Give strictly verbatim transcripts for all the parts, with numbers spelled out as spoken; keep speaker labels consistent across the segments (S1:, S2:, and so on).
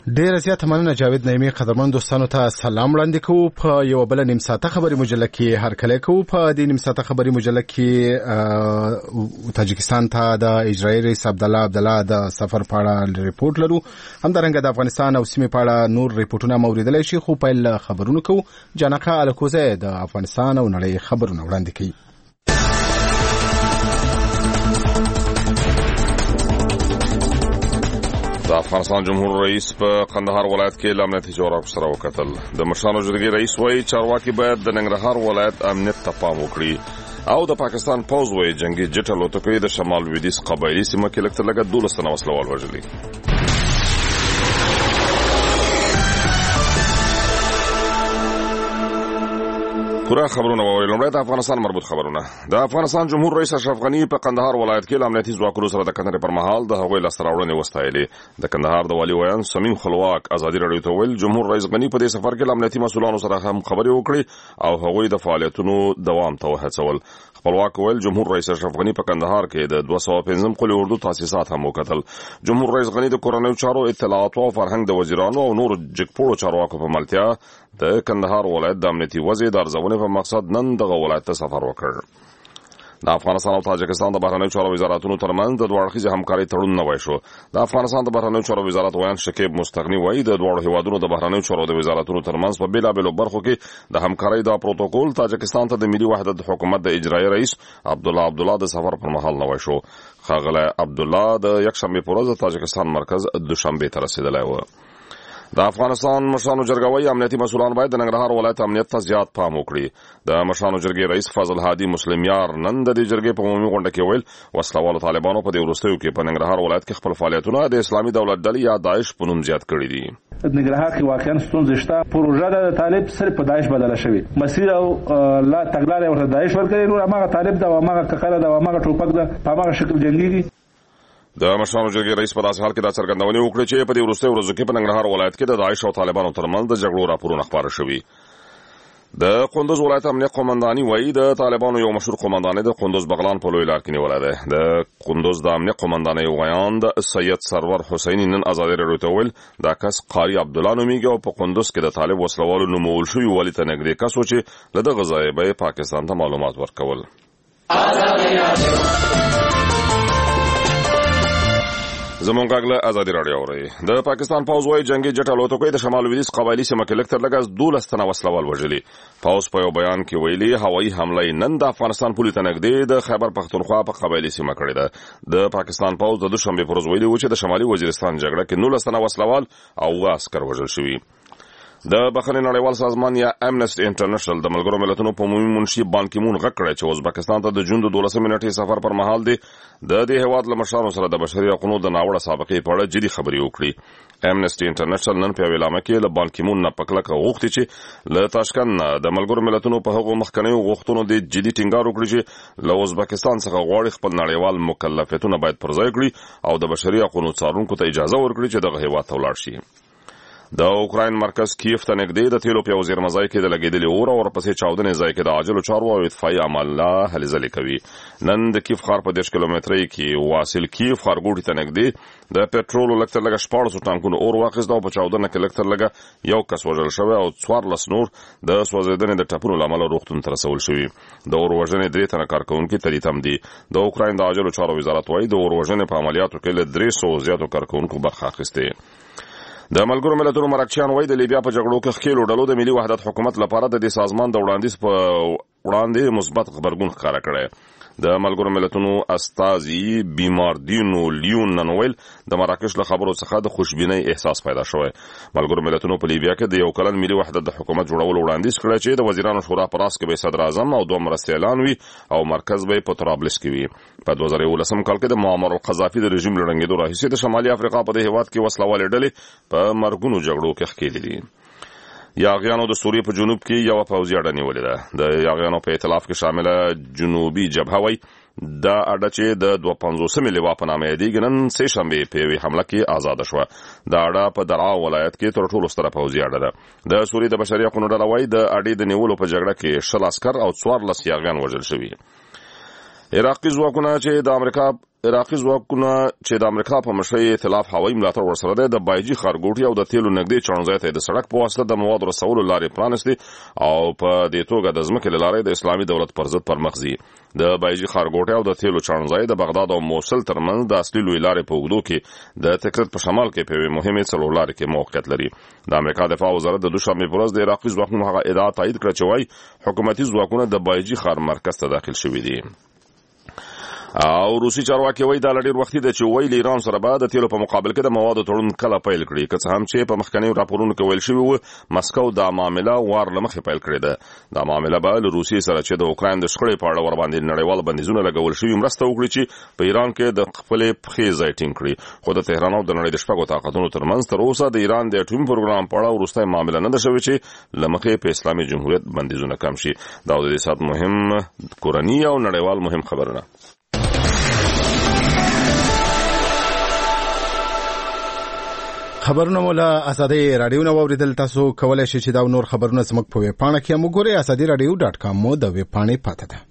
S1: ډیر زیات مننه جاوید نعیمي. قدرمن دوستانو ته سلام وړاندې کوو. په یو بل نیم ساعته خبري مجله کې هر کله کوو. په دې نیم ساعته خبري مجله کې تاجکستان ته د اجرایي رئیس عبد الله عبد الله د سفر په اړه ریپورت لرو. همدارنګه د افغانستان او سیمې په اړه نور ریپورتونه موریدلای شي. خو په خبرونو کوو جانقه الکوزه د افغانستان او نړۍ خبرونه وړاندې کوي.
S2: د افغانستان جمهور رئیس په قندهار ولایت کې له امنیتي چارواکو سره وکتل. د مشرانو جرګې رئیس وایي چارواکي باید د ننګرهار ولایت امنیت ته پام وکړي او د پاکستان پوځ وایي جنگي جټ الوتکې د شمال لویدیځ قبایلي سیمه کې لږ تر لږه دولس تنه وسلوال وژلي. پورا خبرونه ووري. لومړی د افغانستان مربوط خبرونه. د افغانستان جمهور رئیس اشرف غنی په قندهار ولایت کې له امنیتي ځواکونو سره د کتنې پر مهال د هغوی لاسته راوړنې وستایلې. د کندهار د والي ویان سمیم خلواک ازادي راډیو ته ویل جمهور رئیس غنی په دې سفر کې له امنیتي مسؤلانو سره هم خبرې وکړې او هغوی د فعالیتونو دوام ته وهڅول. خپلواک ویل جمهور رئیس اشرف غنی په قندهار کې د دوه سوه پنځم قلي اردو تاسیسات هم وکتل. جمهور رئیس غنی د کورنیو چارو اطلاعات او فرهنګ د وزیرانو او نور جګپوړو چارواکو په ملتیا د کندهار ولایت د امنیتي وضع د ارزونې په مقصد نن دغه ولایت ته سفر وکړ. د افغانستان او تاجکستان د بهرنیو چارو وزارتونو ترمنځ د دوه اړخیزې همکارۍ تړون نوی شو. د افغانستان د بهرنیو چارو وزارت ویان شکیب مستغني وایي د دواړو هیوادونو د بهرنیو چارو د وزارتونو ترمنځ په بیلابیلو برخو کې د همکارۍ دا پروتوکول تاجکستان ته د ملي وحدت حکومت د اجرایي رئیس عبد الله عبد الله د سفر پر مهال نوی شو. ښاغلی عبد الله د یکشنبې په ورځ د تاجکستان مرکز دوشنبې ته رسېدلی و. د افغانستان مشرانو جرګه وایي امنیتي مسؤلان باید د ننګرهار ولایت امنیت ته زیات پام وکړي. د مشرانو جرګې رئیس فضل هادي مسلم یار نن د دې جرګې په عمومي غونډه کې ویل وسلوالو طالبانو په دې وروستیو کې په ننګرهار ولایت کې خپل فعالیتونه د اسلامي دولت ډلې یا داعش په نوم زیات کړي دي.
S3: ننګرهار کې واقعا ستونزې شته. پروژه د طالب صرف په داعش بدله شوې. مسیر او لا تګلارې ورته داعش ورکړي. نور هغه طالب دا هغه ککره دا هغه ټوپک دا په هغه شکل جنگيږي.
S2: د مشرانو جرګې رئیس په داسې حال کې دا څرګندونې وکړې چې په دې وروستیو ورځو کې په ننګرهار ولایت کې د داعش او طالبانو ترمنځ د جګړو راپورونه خپاره شوي. د قندوز ولایت امنیت قومنداني وایي د طالبانو یو مشهور قومندان د قندوز بغلان په لوی لار کې نیولی دی. د قندوز د امنیت قومندانۍ ویان د سید سرور حسیني نن ازادي راډیو ته ویل دا کس قاري عبدالله نومیږي او په قندوز کې د طالب وسلوالو نومول شوي والي ته نږدې کس و چې له دغه ځایه به یې پاکستان ته معلومات ورکول. زمونږ غږ له ازادي راډیو اورئ. د پاکستان پوځ وایي جنګي جټ الوتکې د شمال لویدیځ قبایلي سیمه کې لږ تر لږه دولس تنه وسلوال وژلي. پوځ په یو بیان کې ویلي هوایي حمله نن د افغانستان پولې ته نږدې د خیبر پښتونخوا په قبایلي سیمه کړې ده. د پاکستان پوځ د دوشنبې په ورځ ویلي و چې د شمالي وزیرستان جګړه کې نولس تنه وسلوال او اووه عسکر وژل شوي. د بخښنې نړیوال سازمان یا امنسټي انټرنیشنل د ملګرو ملتونو په عمومي منشي بان کی مون غږ کړی چې ازبکستان ته د جون د دولسمې نیټې سفر پر مهال دی د دې هیواد له مشرانو سره د بشري حقوقو د ناوړه سابقې په اړه جدي خبرې وکړي. امنسټي انټرنیشنل نن په یوه اعلامیه کې له بان کی مون نه په کلکه غوښتي چې له تاشکند نه د ملګرو ملتونو په هغو مخکنیو غوښتنو د جدي ټینګار وکړي چې له ازبکستان څخه غواړي خپل نړیوال مکلفیتونه باید پر ځای کړي او د بشري حقوقو څارونکو ته اجازه ورکړي چې دغه هیواد ته ولاړ شي. د اوکراین مرکز کیف ته نږدې د تیلو په یو زیرمه ځای کې د لګېدلې اور او ورپسې چاودنې ځای کې د عاجلو چارو او اطفایي عمله هلې ځلې کوي. نن د کیف ښار په دېرش کیلومترۍ کې واصل کیف ښارګوټي ته نږدې د پټرولو لږ تر لږه شپاړسو ټانکونو اور واخیست او په چاودنه کې لږ تر لږه یو کس وژل شوی او څوارلس نور د سوځېدنې د ټپونو له امله روغتون ته رسول شوي. د اور وژنې درې تنه کارکوونکي تریتم دي. د اوکراین د عاجلو چارو وزارت وایي د اور وژنې په عملیاتو کې له درې سوو زیاتو کارکوونکو برخه اخیستې. د ملګرو ملتونو مرکچیان وایي د لیبیا په جګړو کې ښکېلو ډلو د ملي وحدت حکومت لپاره د دې سازمان د وړاندیز په وړاندې مثبت غبرګون ښکاره کړی. د ملګرو ملتونو استازي بیماردینو لیون نن ویل د مراکش له خبرو څخه د خوشبینۍ احساس پیدا شوی. ملګرو ملتونو په لیبیا کې د یو کلن ملي وحدت د حکومت جوړولو وړاندیز کړی چې د وزیرانو شورا په راس کې به صدر اعظم او دوه مرستیالان وي او مرکز به په طرابلس کې وي. په دوه زره یولسم کال کې د معمر القذافي د رژیم له ړنګېدو راهیسې د شمالي افریقا په دې هېواد کې وسلوالې ډلې په مرګونو جګړو کې ښکېلې دي. یاغیانو د سوریې په جنوب کې یوه پوځي اډه نیولې ده. د یاغیانو په ائتلاف کې شامله جنوبي جبهه وایي دا اډه چې د دوه پنځوسمې لوا په نامه یادېږي نن سې شنبې په یوې حمله کې ازاده شوه. دا اډه په درعا ولایت کې تر ټولو ستره پوځي اډه ده. د سوریې د بشري حقوقو ډله وایي د اډې د نیولو په جګړه کې شل عسکر او څوارلس یاغیان وژل شوي. عراقي ځواکونه چې د امریکا عراقي ځواکونه چې د امریکا په مشرۍ ائتلاف هوایي ملاتړ ورسره دی د بایجي ښارګوټي او د تیلو نږدې چړنځای ته د سړک په واسطه د موادو رسولو لارې پرانستي او په دې توګه د ځمکې له لارې د اسلامي دولت پر ضد پرمخ ځي. د بایجي ښارګوټي او د تیلو چړنځای د بغداد او موصل ترمنځ د اصلي لوی لارې په اوږدو کې د تکرت په شمال کې په یوې مهمې څلور لارې کې موقعیت لري. د امریکا دفاع وزارت د دوشنبې په ورځ د عراقي ځواکونو هغه ادعا تایید کړه چې وايي حکومتي ځواکونه د بایجي ښار مرکز ته داخل شوي دي. او روسي چارواکي وایي دا ډېر وختي ده چې ویل ایران سره به د تیلو په مقابل کې د موادو تړون کله پیل کړي، که څه هم چې په مخکنیو راپورونو کې ویل شوي و مسکو دا معامله وار له مخې پیل کړې ده. دا معامله به له روسیې سره چې د اوکراین د شخړې په اړه ورباندې نړیوال بندیزونه لګول شوي مرسته وکړي چې په ایران کې د خپلې پښې ځای ټینګ کړي. خو د تهران او د نړۍ د شپږو طاقتونو ترمنځ تر اوسه د ایران د اټومي پروګرام په اړه وروستۍ معامله نه ده شوې چې له مخې په اسلامي جمهوریت بندیزونه کم شي. دا د دې ساعت مهم کورني او نړیوال مهم خبرونه.
S1: خبرونه مولا ازادي رادیو نو اوریدل تاسو کولای شئ چې دا نور خبرونه زموږ په ویب پاڼه کې موږ ګورئ ازادي رادیو ډاټ کام مو د ویب پاڼې پاته ده.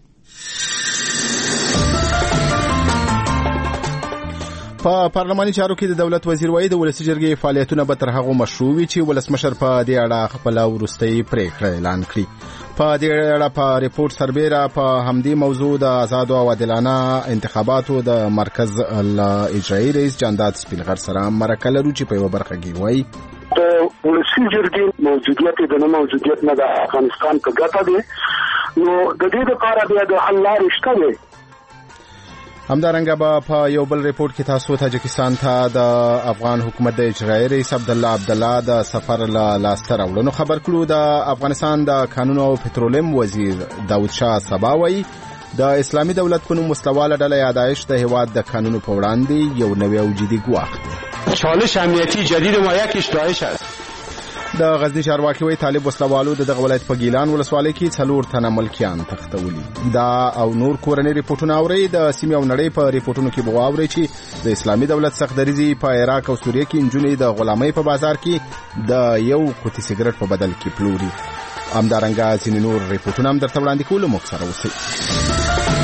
S1: په پارلماني چارو کې د دولت وزیر وایي د ولسي جرګې فعالیتونه به تر هغه مشروع وي چې ولسمشر په دې اړه خپل وروستۍ پریکړه اعلان کړي. په دې اړه په ریپورت سربېره په همدې موضوع د آزاد او عادلانه انتخاباتو د مرکز اجرایي رئیس جانداد سپینغر سره مرکه لرو چې په یوه برخه کې وایي
S4: د ولسي جرګې موجودیت د نه موجودیت نه د افغانستان په ګټه دی، نو د دې لپاره بیا د حل لارې شته دی.
S1: همدارنګه به په یو بل ریپورت کې تاسو تاجکستان ته د افغان حکومت د اجرایي رئیس عبدالله عبدالله د سفر له لاسته راوړنو خبر کړو. د افغانستان د قانون او پټرولیم وزیر داود شاه سبا وایي د اسلامي دولت په نوم وسلواله ډله یادایش د هیواد د قانونو په وړاندې یو نوی او جدي ګواښ دی.
S5: چالش امنیتی جدید ما یکیش داعش است.
S1: د غزنی چارواکي وایي طالب وسلوالو د دغه ولایت په ګیلان ولسوالۍ کې څلور تنه ملکیان تختولي. دا او نور کورنۍ ریپورتونه اوري. د سیمې او نړۍ په ریپورتونو کې به واوري چې د اسلامي دولت سختدریزي په عراق او سوریه کې نجونې د غلامۍ په بازار کې د یو کوټي سیګریټ په بدل کې پلوري. همدارنګه ځینې نور ریپورتونه هم درته وړاندې کوو. موږ سره اوسئ.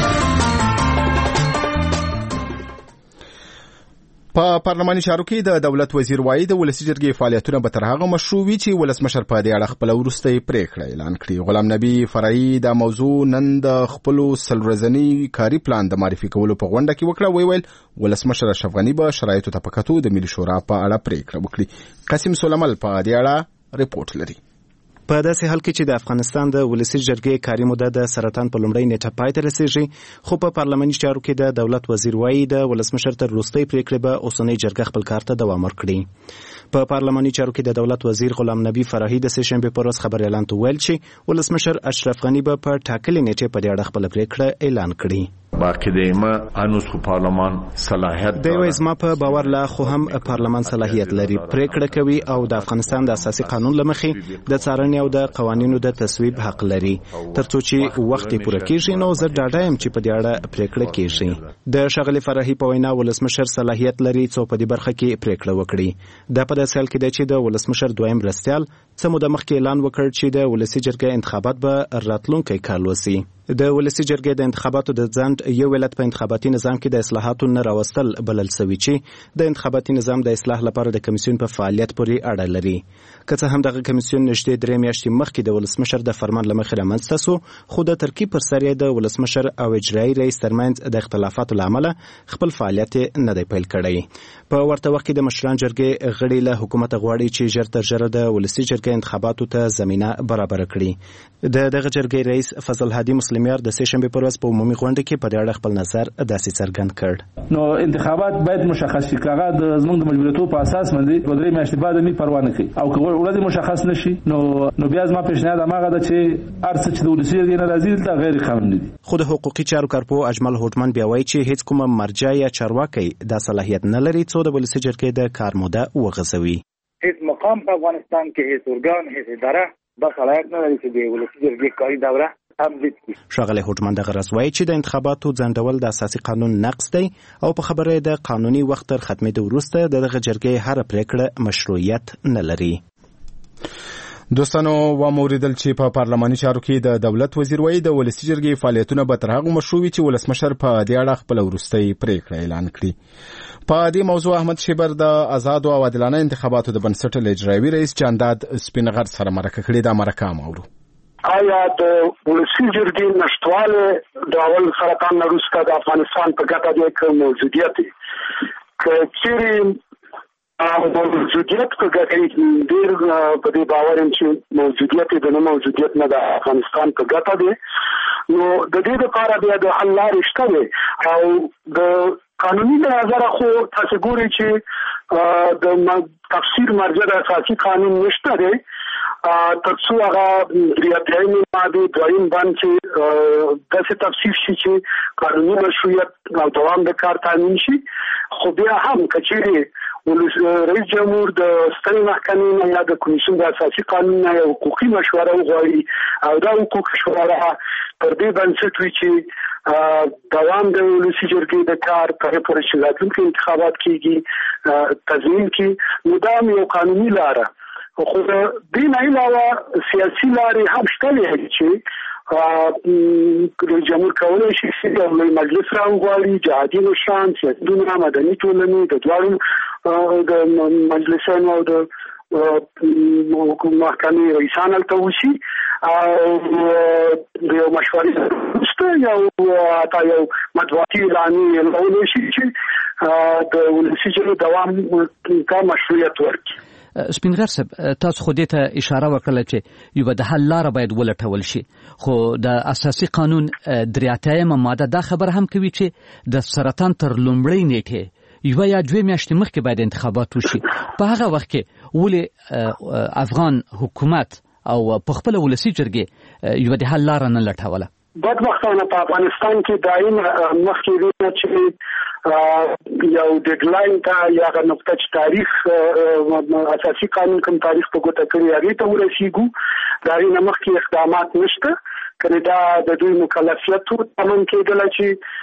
S1: په پارلماني چارو کې د دولت وزیر وایي د ولسي جرګې فعالیتونه به تر هغه مشروع وي چې ولسمشر په دې اړه خپل وروستۍ پریکړه اعلان کړي. غلام نبی فرعي دا موضوع نن د خپل سلورزنی کاری پلان د معرفي کولو په غونډه کې وکړه. وی ویل ولسمشر اشرف غني به شرایطو ته په کتو د ملي شورا په اړه پریکړه وکړي. قاسم سلیمل په دې اړه ریپورت لري.
S6: په داسې حال کې چې د افغانستان د ولسي جرګې کاري موده د سرطان په لومړۍ نیټه پای ته رسیږي، خو په پارلماني چارو کې د دولت وزیر وایي د ولسمشر تر وروستۍ پریکړې به اوسنۍ جرګه خپل کار ته دوام ورکړي. په پارلماني چارو کې د دولت وزیر غلام نبی فرحي د سه شنبې په ورځ خبر اعلان ویل چې ولسمشر اشرف غني به په ټاکلې نیټه په دې اړه خپل پریکړه اعلان کړي.
S7: باقی دیمه هنوز خو پارلمان صلاحیت
S6: دی. وایي زما په باور لا خو هم پارلمان صلاحیت لري، پریکړه کوي او د افغانستان د اساسي قانون لمخې د څارنې او د قوانینو د تصویب حق لري. ترڅو چې وخت پوره کیږي نو زه ډاډه یم چې په دې اړه پریکړه کیږي. د شغلې فرحي په وینا ولسمشر صلاحیت لري څو په دې برخه کې پریکړه وکړي. دا په داسې حال کې دی چې د ولسمشر دویم مرستیال څه موده مخکې اعلان وکړ چې د ولسي جرګې انتخابات به راتلونکی کال وسي. د ولسي جرګې د انتخاباتو د ځنډ یو علت په انتخاباتي نظام کې د اصلاحاتو نه راوستل بلل سوي چې د انتخاباتي نظام د اصلاح لپاره د کمیسیون په فعالیت پورې اړه لري. که څه هم دغه کمیسیون نږدې درې میاشتې مخکې د ولسمشر د فرمان له مخې رامنځته سو، خو د ترکیب پر سر یې د ولسمشر او اجرایي رئیس ترمنځ د اختلافاتو له امله خپل فعالیت نه دی پیل کړی. په ورته وخت کې د مشران جرګې غړي له حکومت غواړي چې ژر تر ژره د ولسي جرګې انتخاباتو ته زمینه برابر کړي. د دغه جرګې رئیس فضل هادي مسلمیار د سه شنبې پر ورځ په عمومي غونډه کې په دې اړه خپل نظر داسې څرګند کړ.
S3: نو انتخابات باید مشخص شي. کاغه د زموږ د مجبوریتوب په اساس باندې په درې میاشتې بعد می پروا نه کوي او که ورته مشخص نشي نو نو بیا زما پیشنهاد هغه ده چې ارڅ چې د ولسي جرګې ناراضي دي غیر قانوني دي.
S6: خو د حقوقي چارو کارپو اجمل هوټمن بیا وایي چې هیڅ کومه مرجع یا چارواکي د صلاحیت نه لري څو د ولسي جرګې د کار موده وغځوي.
S8: هیڅ مقام په افغانستان کې هیڅ ارګان هیڅ اداره د صلاحیت نه لري چې د ولسي جرګې کاري دوره
S6: ښاغلی هوټمن دغه راز وایي چې د انتخاباتو ځنډول د اساسي قانون نقض دی او په خبره د قانوني وخت تر ختمېدو وروسته د دغه جرګې هر پریکړه مشروعیت نه لري.
S1: دوستانو و موریدل چې په پارلماني چارو کې د دولت وزیر وایي د ولسي جرګې فعالیتونه به تر هغه مشروع وي چې ولسمشر په دې اړه خپل وروستۍ پریکړه اعلان کړي. په دې موضوع احمد شیبر د آزاد او عادلانه انتخاباتو د بنسټ اجرایي رئیس جانداد سپینغر سره مرکه کړې ده. مرکه مورو
S4: آیا د ولسي جرګې نشټواله د اول سرطان وروسته د افغانستان په ګټه دی که موجودیت که چیرې موجودیت په ګټه ډېر په دې باور یم چې موجودیت د نه موجودیت نه د افغانستان په ګټه دی. نو د دې لپاره بیا د حل لارې شته دی او د قانوني نظر خو تاسو ګورئ چې د تفسیر مرجع د اساسي قانون نشته دی تر څو هغه ریاضیاتي ماده دویم باندې داسې تفسیر شي چې قانوني مشروعیت او دوام د کار تضمین شي. خو بیا هم کچېرې رئیس جمهور د سترې محکمې یا د کمیسیون د اساسي قانون نه حقوقي مشوره وغواړي او دا حقوقي مشوره پر دې بنسټ وي چې دوام د ولسي جرګې د کار په پورې چې راتلونکي انتخابات کیږي تضمین کړي. نو دا یو قانوني لاره خو د دې نه علاوه سیاسي لارې هم شته دي چې رئیس جمهور کولای شي چې د مجلس راوغواړي جهادي مشران سیاسیونو مدني ټولنې د دواړو د مجلسونو او د محکمې رئیسان هلته وشي او د یو مشورې وروسته یو حتی یو مطبوعاتي اعلامیه اعلانولی شي چې د ولسي جرګې دوام ته مشروعیت ورکړي.
S9: سپینغر صاحب تاسو خو دې ته اشاره وکړه چې یو د حل لاره باید ولټول شي خو د اساسي قانون درې ماده دا خبر هم کوي چې د سرطان تر لومړۍ نیټه یو یا دوه میاشتې مخکې باید انتخابات وشي. په هغه وخت کې ولې افغان حکومت او په خپل ولسي جرګې یو د حل لاره نه لټوله؟
S4: بدبختانه په افغانستان کې دایم مخکې وینه چې یو ډیډلاین ته یا هغه نقطه چې تاریخ اساسي قانون کوم تاریخ په ګوته کړی هغې ته ورسیږو د هغې نه مخکې اقدامات نشته. کنې دا د دوی مکلفیت تمام کېدله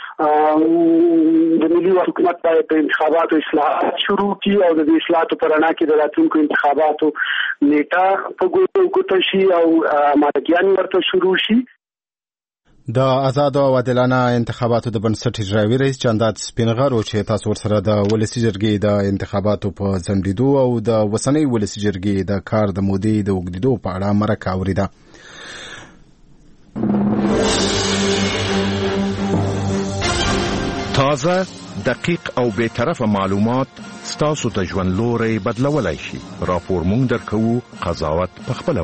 S4: چې د ملي حکومت باید د انتخاباتو اصلاحات شروع کړي او د دې اصلاحاتو په رڼا کې د راتلونکو انتخاباتو نیټه په ګوته شي او آمادګیانې ورته شروع شي.
S1: د آزاد او عادلانه انتخاباتو د بنسټ اجرایي رئیس جانداد سپینغر چې تاسو ورسره د ولسي جرګې د انتخاباتو په ځنډېدو او د وسنۍ ولسي جرګې د کار د مودې د اوږدېدو په اړه مرکه اورېده.
S10: تازه دقیق او بے طرفه معلومات ستاسو ته ژوند لوري بدلولای شي. راپور مونږ درکوو، قضاوت پخپله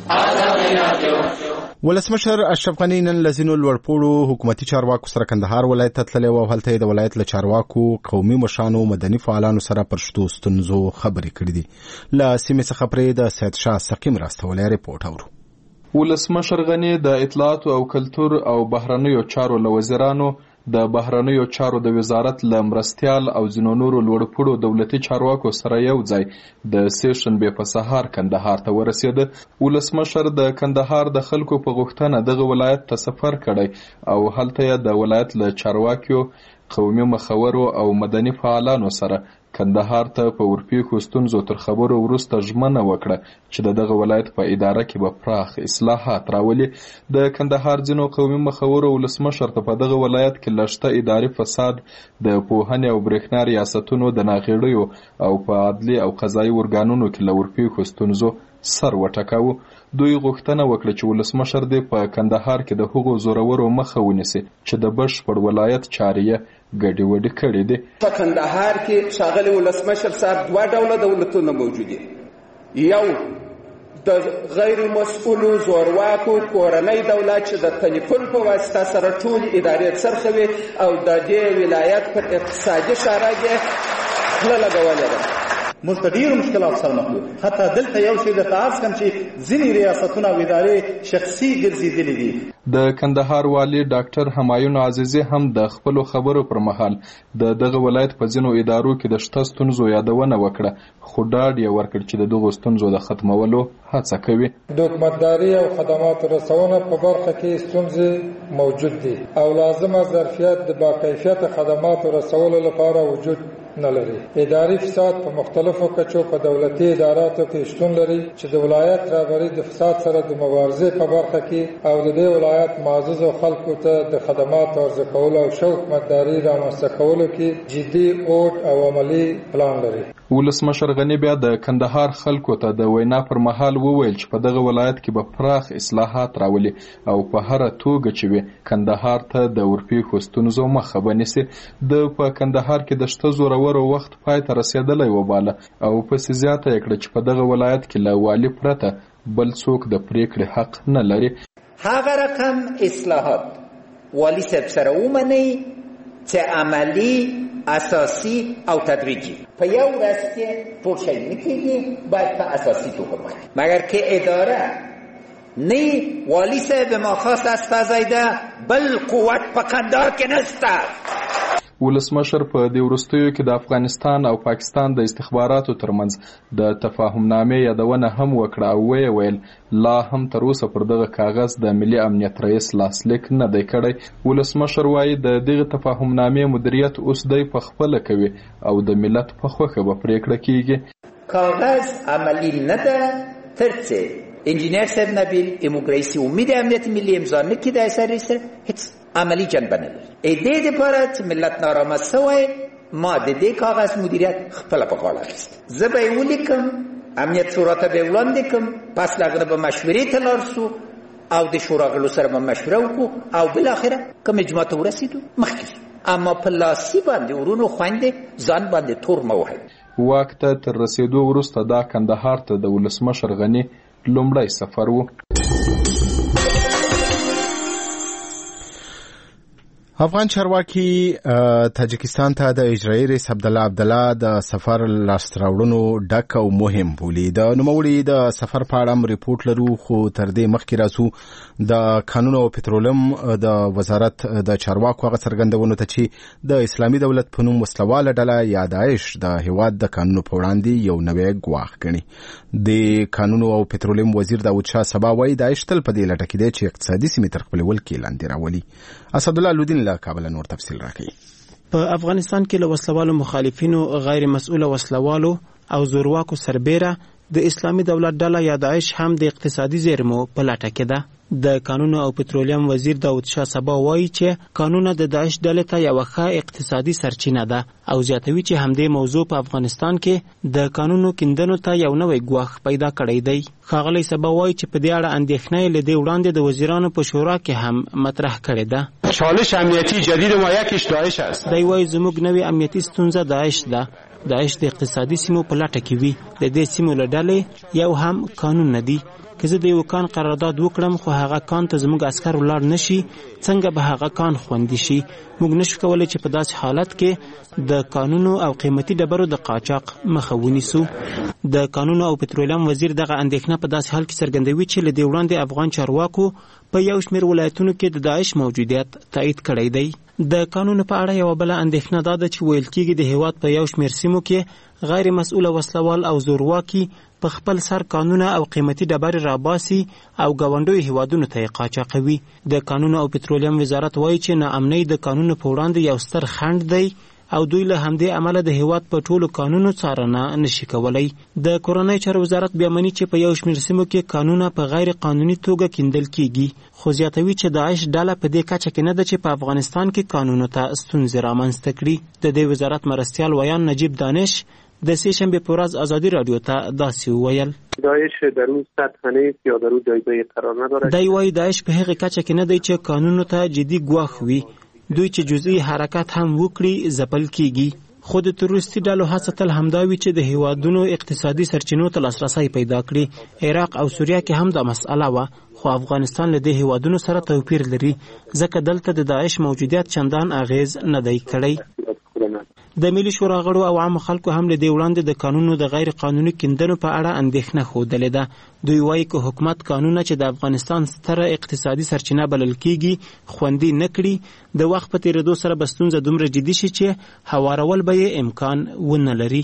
S10: وکړئ.
S1: ولسمشر اشرف غني نن لزینو لوړپوړو حکومتي چارواکو سره کندهار ولایت ته تللی او هلته د ولایت له چارواکو قومي مشرانو مدني فعالانو سره پر شتو ستونزو خبرې کړې دي. له سیمې څخه پرې د سید شاه سقیم راستولی ریپورټ اورو.
S11: ولسمشر غني د اطلاعات او کلتور او بهرنیو چارو له وزیرانو د بهرنیو چارو د وزارت له مرستیال او ځینو نورو لوړپوړو دولتي چارواکو سره یو ځای د سیشنبې په سهار کندهار ته ورسېده. ولسمشر د کندهار د خلکو په غوښتنه دغه ولایت ته سفر کړی او هلته یې د ولایت له چارواکیو، قومي مخورو او مدني فعالانو سره کندهار ته په ورپېښو ستونزو تر خبرو وروسته ژمنه وکړه چې د دغه ولایت په اداره کې به پراخ اصلاحات راولي. د کندهار ځینو قومي مخورو ولسمشر ته په دغه ولایت کې له شته اداري فساد، د پوهنې او برېښنا ریاستونو د ناغېړیو او په عدلي او قضایي ارګانونو کې له ورپېښو ستونزو سر وټکاوه. دوی غوښتنه وکړه چې ولسمشر دې په کندهار کې د هغو زورورو مخه ونیسي چې د بشپړ ولایت چارې یې ګډې وډې کړې دي.
S12: په کندهار کې ښاغلی ولسمشر صاحب دوه ډوله دولتونه موجود دي. یو د غیر مسؤلو زورواکو کورنۍ دولت چې د تلیفون په واسطه سره ټول ادارې څرخوي او د دې ولایت پر اقتصادي شارګ یې خوله لګولې ده.
S13: موږ ته ډېرو مشکلات سره مخ یو. حتی دلته یو شی درته عرض کړم چې ځینې ریاستونه او ادارې شخصي ګرځېدلې دي.
S11: د کندهار والي ډاکټر همایون عزیزي هم د خپلو خبرو پر مهال د دغه ولایت په ځینو ادارو کې د شته ستونزو یادونه وکړه، خو ډاډ یې ورکړ چې د دغو ستونزو د ختمولو هڅه کوي.
S14: د حکومتداري او خدماتو رسونه په برخه کې ستونزې موجود دي او لازمه ظرفیت د باکیفیت خدماتو رسولو لپاره وجود نه لري. اداري فساد په مختلفو کچو په دولتي اداراتو کې شتون لري چې د ولایت رهبري د فساد سره د مبارزې په برخه کې او د دې ولایت معززو خلکو ته د خدماتو عرضه کولو او ښه حکومتداري رامنځته کولو کې جدي اوټ او عملي پلان لري.
S11: ولسمشر غني بیا د کندهار خلکو ته د وینا پر مهال وویل چې په دغه ولایت کې به پراخ اصلاحات راولي او په هر توګه چې وي کندهار ته د ورپېښو ستونزو مخه ونیسي. د په کندهار کې د شته زورورو وخت پای ته رسېدلی وباله او پسې زیاته یې کړه چې په دغه ولایت کې له والي پرته بل څوک د پریکړې حق نه لري.
S15: هغه رقم اصلاحات والي صاحب سره ومنئ چې عملی اساسی او تدریجی په یو ورځ کې ټول شی نه کېږي، باید په اساسی توګه ومنئ. مګر که اداره نه والي صاحب ما خواست از فزایده بل قوت په کندهار کې نشته.
S11: ولسمشر په دې وروستیو کې د افغانستان او پاکستان د استخباراتو ترمنځ د تفاهم نامې یادونه هم وکړه او ویې ویل لا هم تر اوسه پر دغه کاغذ د ملي امنیت رئیس لاسلیک نه دی کړی. ولسمشر وایي د دغه تفاهم نامې مدیریت اوس دی په خپله کوي او د ملت په خوښه به پریکړه کیږي.
S15: کاغذ عملی نه ده تر څو انجینیر صاحب نبیل ایموگریسی امید امنیت ملی امضا نکړي د اثر سره هیڅ عملی جنبه نه لري. ا دې لپاره چې ملت نارامه شوی ما د دې کاغذ مدیریت خپل په غاړه اخیست. زه به ولیکم، امنیت شورا ته به وړاندې کوم، پس لاغره به مشورې ته لاړ شو او د شورا غړو سره به مشوره وکړو او بل اخره کوم اجماع ته ورسېدو مخکې. اما په لاسي باندې ورونو خويندې ځان باندې تور مه وهئ.
S11: واک ته تر رسېدو وروسته دا کندهار ته د ولسمشر غني لومړی سفر و.
S1: افغان چارواکي تاجکستان ته د اجرایي رئیس عبدالله عبدالله د سفر لاستراوړنو ډک او مهم بولي. د نوموړي د سفر په اړه ریپورت لرو، خو تر دې مخکې راځو د قانون او پټرولیم د وزارت د چارواکو هغه څرګندونو ته چې د اسلامي دولت په نوم وسلواله ډله یا داعش د هیواد د قانونو په وړاندې یو نوی ګواښ ګڼي. د قانون او پټرولیم وزیر داود شاه سبا وایي داعش تل په دې لټه کې دی چې اقتصادي سیمې تر خپل ولکې لاندې راولي. اسدالله لودین له کابل نور تفصیل راکړي.
S6: په افغانستان کې له وسلوالو مخالفینو، غیر مسؤله وسلوالو او زورواکو سربېره د اسلامي دولت ډله یا داعش هم د اقتصادي زیرمو په لټه کې ده. د قانون او پټرولیم وزیر داود شاه سبا وایي چې قانون د داعش ډلې ته یو ښه اقتصادي سرچینه ده او زیاتوي چې همدې موضوع په افغانستان کې د قانونو کیندنو ته یو نوی ګواښ پیدا کړی دی. ښاغلی سبا وایي چې په دې اړه اندېښنه یې له دې وړاندې د وزیرانو په شورا کې هم مطرح کړې ده.
S5: چالش امنیتی جدید ما یکیش داعش است.
S6: دی وایي زموږ نوې امنیتي ستونزه داعش ده. داعش د اقتصادي سیمو په لټه کې وي. د دې سیمو له ډلې یو هم قانون نه دی. که زه د یو کان قرارداد وکړم خو هغه کان ته زموږ عسکر ولاړ نشي، څنګه به هغه کان خوندي شي؟ موږ نشو کولی چې په داسې حالت کې د قانونو او قیمتي ډبرو د قاچاق مخه ونیسو. د قانون او پټرولیم وزیر دغه اندېښنه په داسې حال کې څرګندوي چې له دې وړاندې افغان چارواکو په یو شمېر ولایتونو کې د داعش موجودیت تایید کړی دی. د قانون په اړه یو بل اندېښنه دا ده چې ویل کېږي د هیواد په یو شمېر سیمو کې غیر مسؤله وسلوال او زورواکي په خپل سر قانونه او قیمتي ډبرې راباسي او ګاونډیو هیوادونو ته یې قاچاقوي. د قانون او پټرولیم وزارت وایي چې ناامنۍ د قانون په وړاندې یو ستر خنډ دی او دوی له همدې امله د هیواد په ټولو قانونو څارنه نشي کولی. د کورنۍ چارو وزارت بیا مني چې په یو شمېر سیمو کې قانونه په غیر قانوني توګه کیندل کیږي، خو زیاتوي چې داعش ډله په دې کچه کې نه ده چې په افغانستان کې قانونو ته ستونزې رامنځته کړي. د دې وزارت مرستیال ویان نجیب دانش د سه شنبه په ورځ ازادي رادیو ته داسې وویل:
S16: داعش در اون سطح نیست یا در اون جایگاه قرار نداره.
S6: دی وایي داعش په هغه کچه کې نه دی چې قانونو ته جدي ګواښ وي. دوی چې جزئی حرکت هم وکړي ځپل کیږي. خو د تروریستي ډلو هڅه تل همدا وي چې د هیوادونو اقتصادي سرچینو ته لاسرسی پیدا کړي. عراق او سوریه کې هم دا مسئله وه، خو افغانستان له دې هیوادونو سره توپیر لري ځکه دلته د داعش موجودیت چندان اغیز نه دی کړی. د ملي شورا غړو او عام خلکو هم له دې وړاندې د قانونو د غیر قانوني کیندنو په اړه اندېښنه ښودلې ده. دوی وایي که حکومت قانونه چې د افغانستان ستره اقتصادي سرچینه بلل کیږي خوندي نه کړي، د وخت په تېرېدو سره به ستونزه دومره جدي شي چې هوارول به یې امکان ونه لري.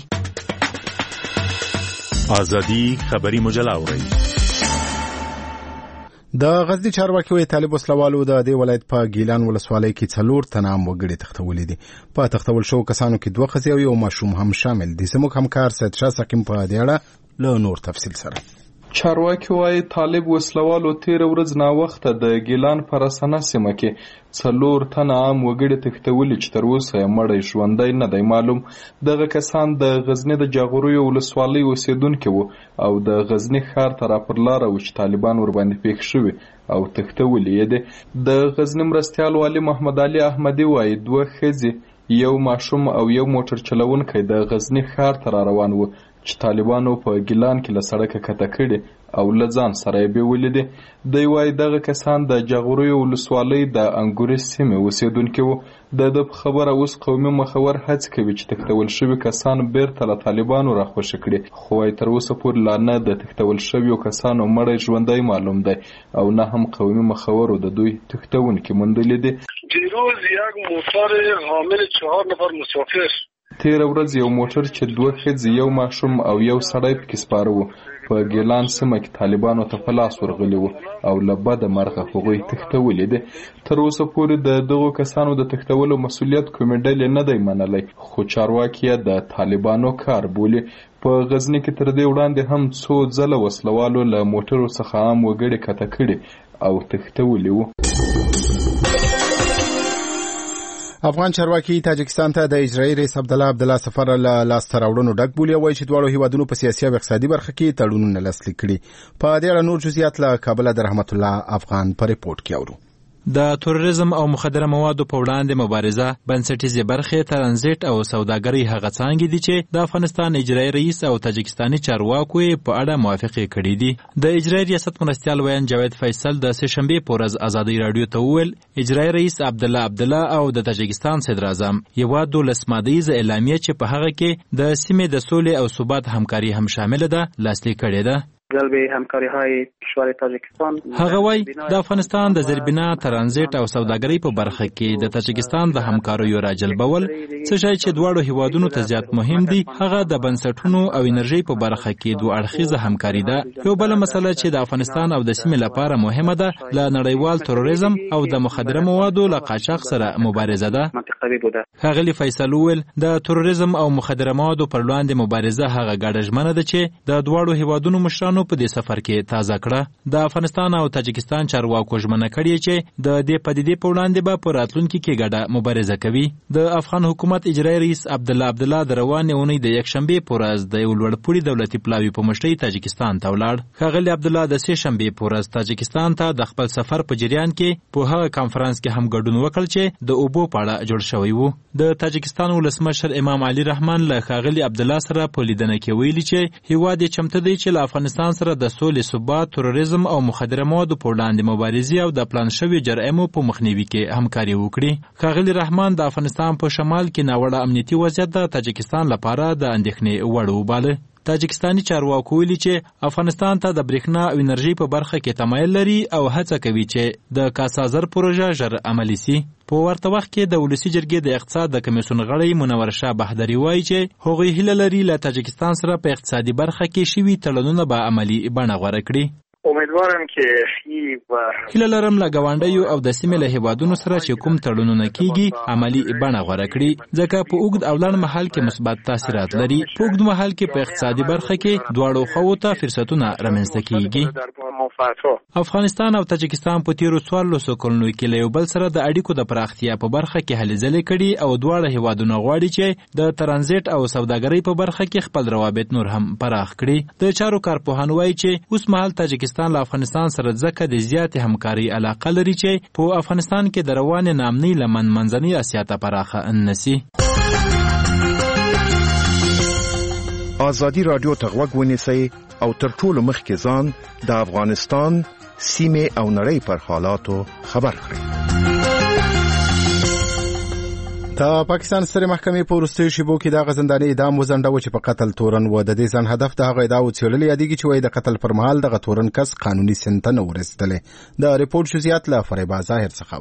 S10: ازادي خبري مجله اورئ.
S1: د غزنی چارواکي وی طالب وسلوالو د دې ولایت په ګیلان ولسوالۍ کې څلور تنه وګړي تختولې دي. په تختول شو کسانو کې دوه ښځې او یو ماشوم هم شامل دي. زموږ همکار سید شاه سقیم په دې اړه له نور تفصیل سره.
S11: چارواکي وايي طالب وسلوالو تیر ورځ نا وخته د ګیلان پر اسانه سیمه کې څلور تنه عام وګړي تختولي چې تر اوسه یې مړی ژوندی نه دی معلوم. دغه کسان د غزنی د جاغوریو ولسوالۍ اوسیدونکي وو او د غزنی ښار ته راپرلاره وو چې طالبان ورباندې پیښ شوي او تختولي یې دي. د غزنی مرستیال والي محمد علي احمدي وايي دوه ښځې یو ماشوم او یو موټر چلونکی د غزنی ښار ته را روان وو چې طالبانو په ګیلان کې له سړکه کته کړي او له ځان سره یې بیولې دي. دی وايي دغه کسان د جاغوریو ولسوالۍ د انګوري سیمې اوسیدونکي وو. د ده په خبره اوس قومي مخور هڅې کوي چې تختول شوي کسان بیرته له طالبانو راخوشي کړي، خو وايي تر اوسه پورې لا نه د تختول شویو کسانو مړی ژوندی معلوم دی او نه هم قومي مخورو د دوی تختونکي موندلي دي.
S17: دیروز یک موتر حامل چهار نفر مسافر
S11: تیر ورځ یو موټر چې دوه ښځې یو ماشوم او یو سړی پکې سپاره وو په ګیلان سیمه کې طالبانو ته په لاس ورغلي وو او له بده مرغه هغوی تختولي دي. تر اوسه پورې د دغو کسانو د تختولو مسؤلیت کومې ډلې نه دی منلی، خو چارواکي یې د طالبانو کار بولي. په غزني کې تر دې وړاندې هم څو ځله وسلوالو له موټرو څخه عام وګړي کته کړي او تختولي وو.
S1: افغان چارواکي تاجکستان ته د اجرایي رئیس عبدالله عبدالله سفر له لاسته راوړنو ډک بولي او وایي چې دواړو هیوادونو په سیاسي او اقتصادي برخه کې تړونونه لاسلیک کړي. په دې اړه نور جزئیات له کابل د رحمت الله افغان په ریپورت کې اورو.
S18: د تروریزم او مخدره موادو په وړاندې مبارزه بنسټیزې برخې ترانزیت او سوداګرۍ هغه څانګې دي چې د افغانستان اجرایي رئیس او تاجکستاني چارواکو په اړه موافقې کړې دي. د اجرایي ریاست مرستیال ویان جاوید فیصل د سه شنبې په ورځ ازادي راډیو ته وویل اجرایي رئیس عبدالله عبدالله او د تاجکستان صدر اعظم یوه دولس مادیزه اعلامیه چې په هغه کې د سیمې د سولې او ثبات همکاري هم شامل ده لاسلیک کړې ده.
S16: جلب همکاری های کشور تاجیکستان
S18: هغه وای د افغانستان د زیربنا ترانزیت او سوداګرۍ په برخه کې د تاجیکستان د همکاریو راجلبول څه شی چې دواړو هیوادونو ته زیات مهم دي هغه د بنسټونو او انرژي په برخه کې دوه اړخیزه همکاري ده. یو بل مسله چې د افغانستان او د سیمې لپاره مهمه ده له نړیوال تروریزم او د مخدره موادو له قاچاق سره مبارزه ده. ښاغلي فیصل وویل د تروریزم او مخدره موادو پر وړاندې مبارزه هغه ګډه ژمنه ده چې د دواړو هیوادونو مشرانو په دې سفر کې تازه کړه. د افغانستان او تاجکستان چارواکو ژمنه کړې چې د دې پدیدې په وړاندې به په راتلونکي کې ګډه مبارزه کوي. د افغان حکومت اجرایي رئیس عبدالله عبدالله د روانې اونۍ د یکشنبې په ورځ د یو لوړپوړي دولتي پلاوي په مشرۍ تاجکستان ته ولاړ. ښاغلي عبدالله د سې شنبې په ورځ تاجکستان ته د خپل سفر په جریان کې په هغه کانفرنس کې هم ګډون وکړ چې د اوبو په اړه جوړ شوی و. د تاجکستان ولسمشر امام علي رحمان له ښاغلي عبدالله سره په لیدنه کې ویلي چې هیواد یې چمتو دی چې له افغانستان سره د سولې ثبات، تروریزم او مخدره موادو په وړاندې مبارزې او د پلان شوي جرایمو په مخنیوي کې همکاري وکړي. ښاغلي رحمان د افغانستان په شمال کې ناوړه امنیتي وضعیت د تاجکستان لپاره د اندېښنې وړ وباله. تاجکستاني چارواکو ویلي چې افغانستان ته د برېښنا او انرژي په برخه کې تمایل لري او هڅه کوي چې د کاسازر پروژه ژر عملي سي. په ورته وخت کې د ولسي جرګې د اقتصاد د کمیسیون غړی منور شاه بهدري وایي چې هغوی هیله لري له تاجکستان سره په اقتصادي برخه کې شوي تړونونه به عملي بڼه غوره کړي.
S17: امیدوارم که
S18: هیله لرم له ګاونډیو او د سیمې له هیوادونو سره چې کوم تړونونه کیږي عملي بڼه غوره کړي، ځکه په اوږد او لنډ مهال کې مثبت تاثیرات لري. په اوږد مهال کې په اقتصادي برخه کې دواړو خواو ته فرصتونه رامنځته کیږي. افغانستان او تاجکستان په تیرو څوارلسو کلونو کې له یو بل سره د اړیکو د پراختیا په برخه کې هلې ځلې کړي او دواړه هیوادونه غواړي چې د ترانزیت او سوداګرۍ په برخه کې خپل روابط نور هم پراخ کړي. د چارو کارپوهان وایي چې اوس مهال تاجکستان له افغانستان سره ځکه د زیاتې همکاري علاقه لري چې په افغانستان کې د روانې نامنۍ لمن منځنۍ اسیا ته پراخه نسی.
S10: ازادي راډیو ته غوږ ونیسئ او تر ټولو مخکې ځان د افغانستان سیمې او نړۍ پر حالاتو خبر کړئ.
S1: د پاکستان سترې محکمې په وروستیو شیبو کې د غزندانې اعدام وځنډاوه چې په قتل تورن و. د دې ځان هدف د هغه ادعاو څېړل یادېږي چې وایي د قتل پر مهال دغه تورن کس قانوني سن ته نه ورسېدلی. د ریپورټ جزئیات له فریبا ظاهر څخه اورئ.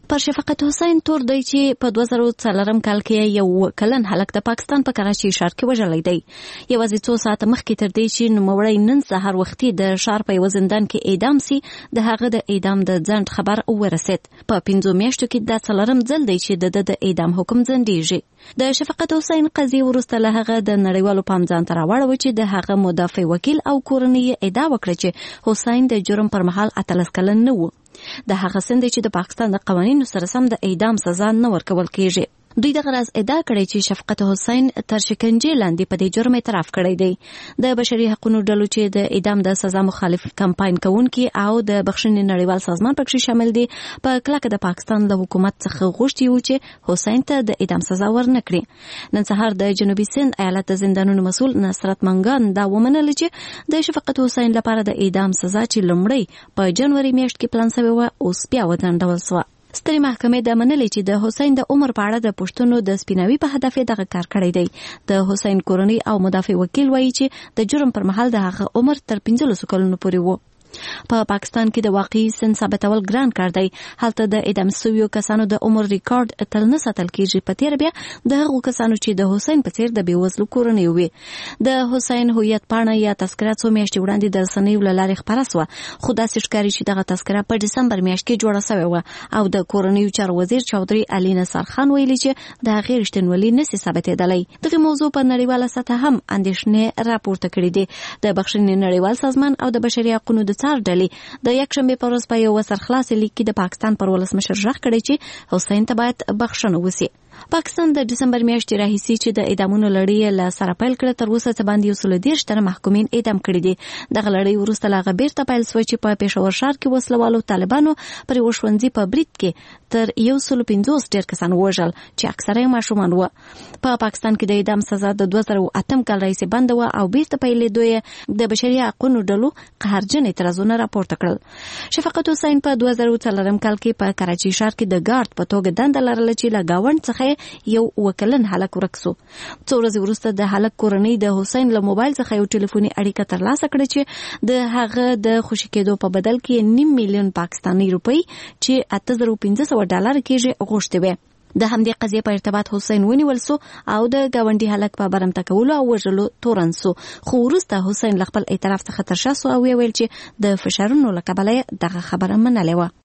S19: پر شفقت حسین تور دی چې په دوه زره څلورم کال کې یو کلن هلک د پاکستان په کراچي ښار کې وژلی دی. یوازې څو ساعته مخکې تر دې چې نوموړی نن سهار وختي د ښار په یوه زندان کې اعدام سي، د هغه د اعدام د ځنډ خبر ورسېد. په پنځو میاشتو کې دا څلورم ځل دی چې د د اعدام حکم ځنډېږي. د شفقت حسین قضیې وروسته له هغه د نړیوالو پام ځان ته راواړوه چې د هغه مدافع وکیل او کورنۍ یې ادعا وکړه چې حسین د جرم پر مهال اتلس کلن نه و. د هغه سند چې د پاکستان د قوانینو سره سم د اعدام سزا نه ورکول کیږي. دوی د غرض ادعا کړې چې شفقت حسین تر شکنجې لاندې په دې جرم اعتراف کړی دی. د بشري حقوقو ډلو چې د اعدام د سزا مخالف کمپاین کوونکي او د بخښنې نړیوال سازمان پکې شامل دي په کلکه د پاکستان له حکومت څخه غوښتي وو چې حسین ته د اعدام سزا ورنکړي. نن سهار د جنوبي سند ایالت د زندانونو مسؤل نصرت منګان دا ومنل چې د شفقت حسین لپاره د اعدام سزا چې لومړی په جنوري میاشت کې پلان شوی و اوس بیا ودرول شوه. سترې محکمې د منلې چې د حسین د عمر په اړه د پوښتنو د سپیناوي په هدف یې دغه کار کړی دی. د حسین کورنۍ او مدافع وکیل وایي چې د جرم پر مهال د هغه عمر تر پنځلسو کلونو پورې و. په پاکستان کې د واقعي سن ثابتول ګران کار دی. هلته د اعدام شویو کسانو د عمر ریکارډ تل نه ساتل کیږي. په تیر بیا د هغو کسانو چې د حسین په څیر د بېوزلو کورنیو وي. د حسین هویت پاڼه یا تذکره څو میاشتې وړاندې د رسنیو له لارې خپره سوه، خو داسې ښکاري چې دغه تذکره په ډسمبر میاشت کې جوړه سوې وه او د کورنیو چارو وزیر چودري علي نصر خان ویلي چې د هغې رښتینولي نسي ثابتېدلی. دغه موضوع په نړیواله سطحه هم اندېښنې راپورته کړي دي. د بخښنې نړیوال سازمان او د بشري حقوقو د څار ډلې د یکشنبې په ورځ په یو سرخلاص لیک کې د پاکستان پر ولسمشر غږ کړی چې حسین ته باید بخښنه وشي. پاکستان د ډسمبر میاشتې راهیسې چې د اعدامونو لړۍ له سره پیل کړه تر اوسه څه باندې یو سل دېرش تنه محکومین اعدام کړي دي. دغه لړۍ وروسته له هغه بیرته پیل شوه چې په پېښور ښار کې وسلوالو طالبانو پر یوه ښوونځي په برید کې تر یو سل پنځوس ډېر کسان ووژل چې اکثره یې ماشومان وه. په پاکستان کې د اعدام سزا د دوه زره اتم کال راهیسې بنده وه او بیرته پیلېدو یې د بشري حقوقو ډلو قهرجن اعتراضونه راپورته کړل. شفقت حسین په دوه زره څلورم کال کې په کراچي ښار کې د ګارد په توګه دنده لرله چې له ګاونډ څخه یو وکلن هلک ورک سو. څو ورځې وروسته د هلک کورنۍ د حسین له موبایل څخه یو ټلیفوني اړیکه ترلاسه کړه چې د هغه د خوشي کېدو په بدل کې نیم میلیون پاکستاني روپۍ چې اته زره پنځه سوه ډالر کېږي غوښتې وې. د همدې قضیې په ارتباط حسین ونیول سو او د ګاونډي هلک په برمته کولو او وژلو تورن سو، خو وروسته حسین له خپل اعتراف څخه تر شا سو او ویل چې د فشارونو له کبله دغه خبره منلې وه.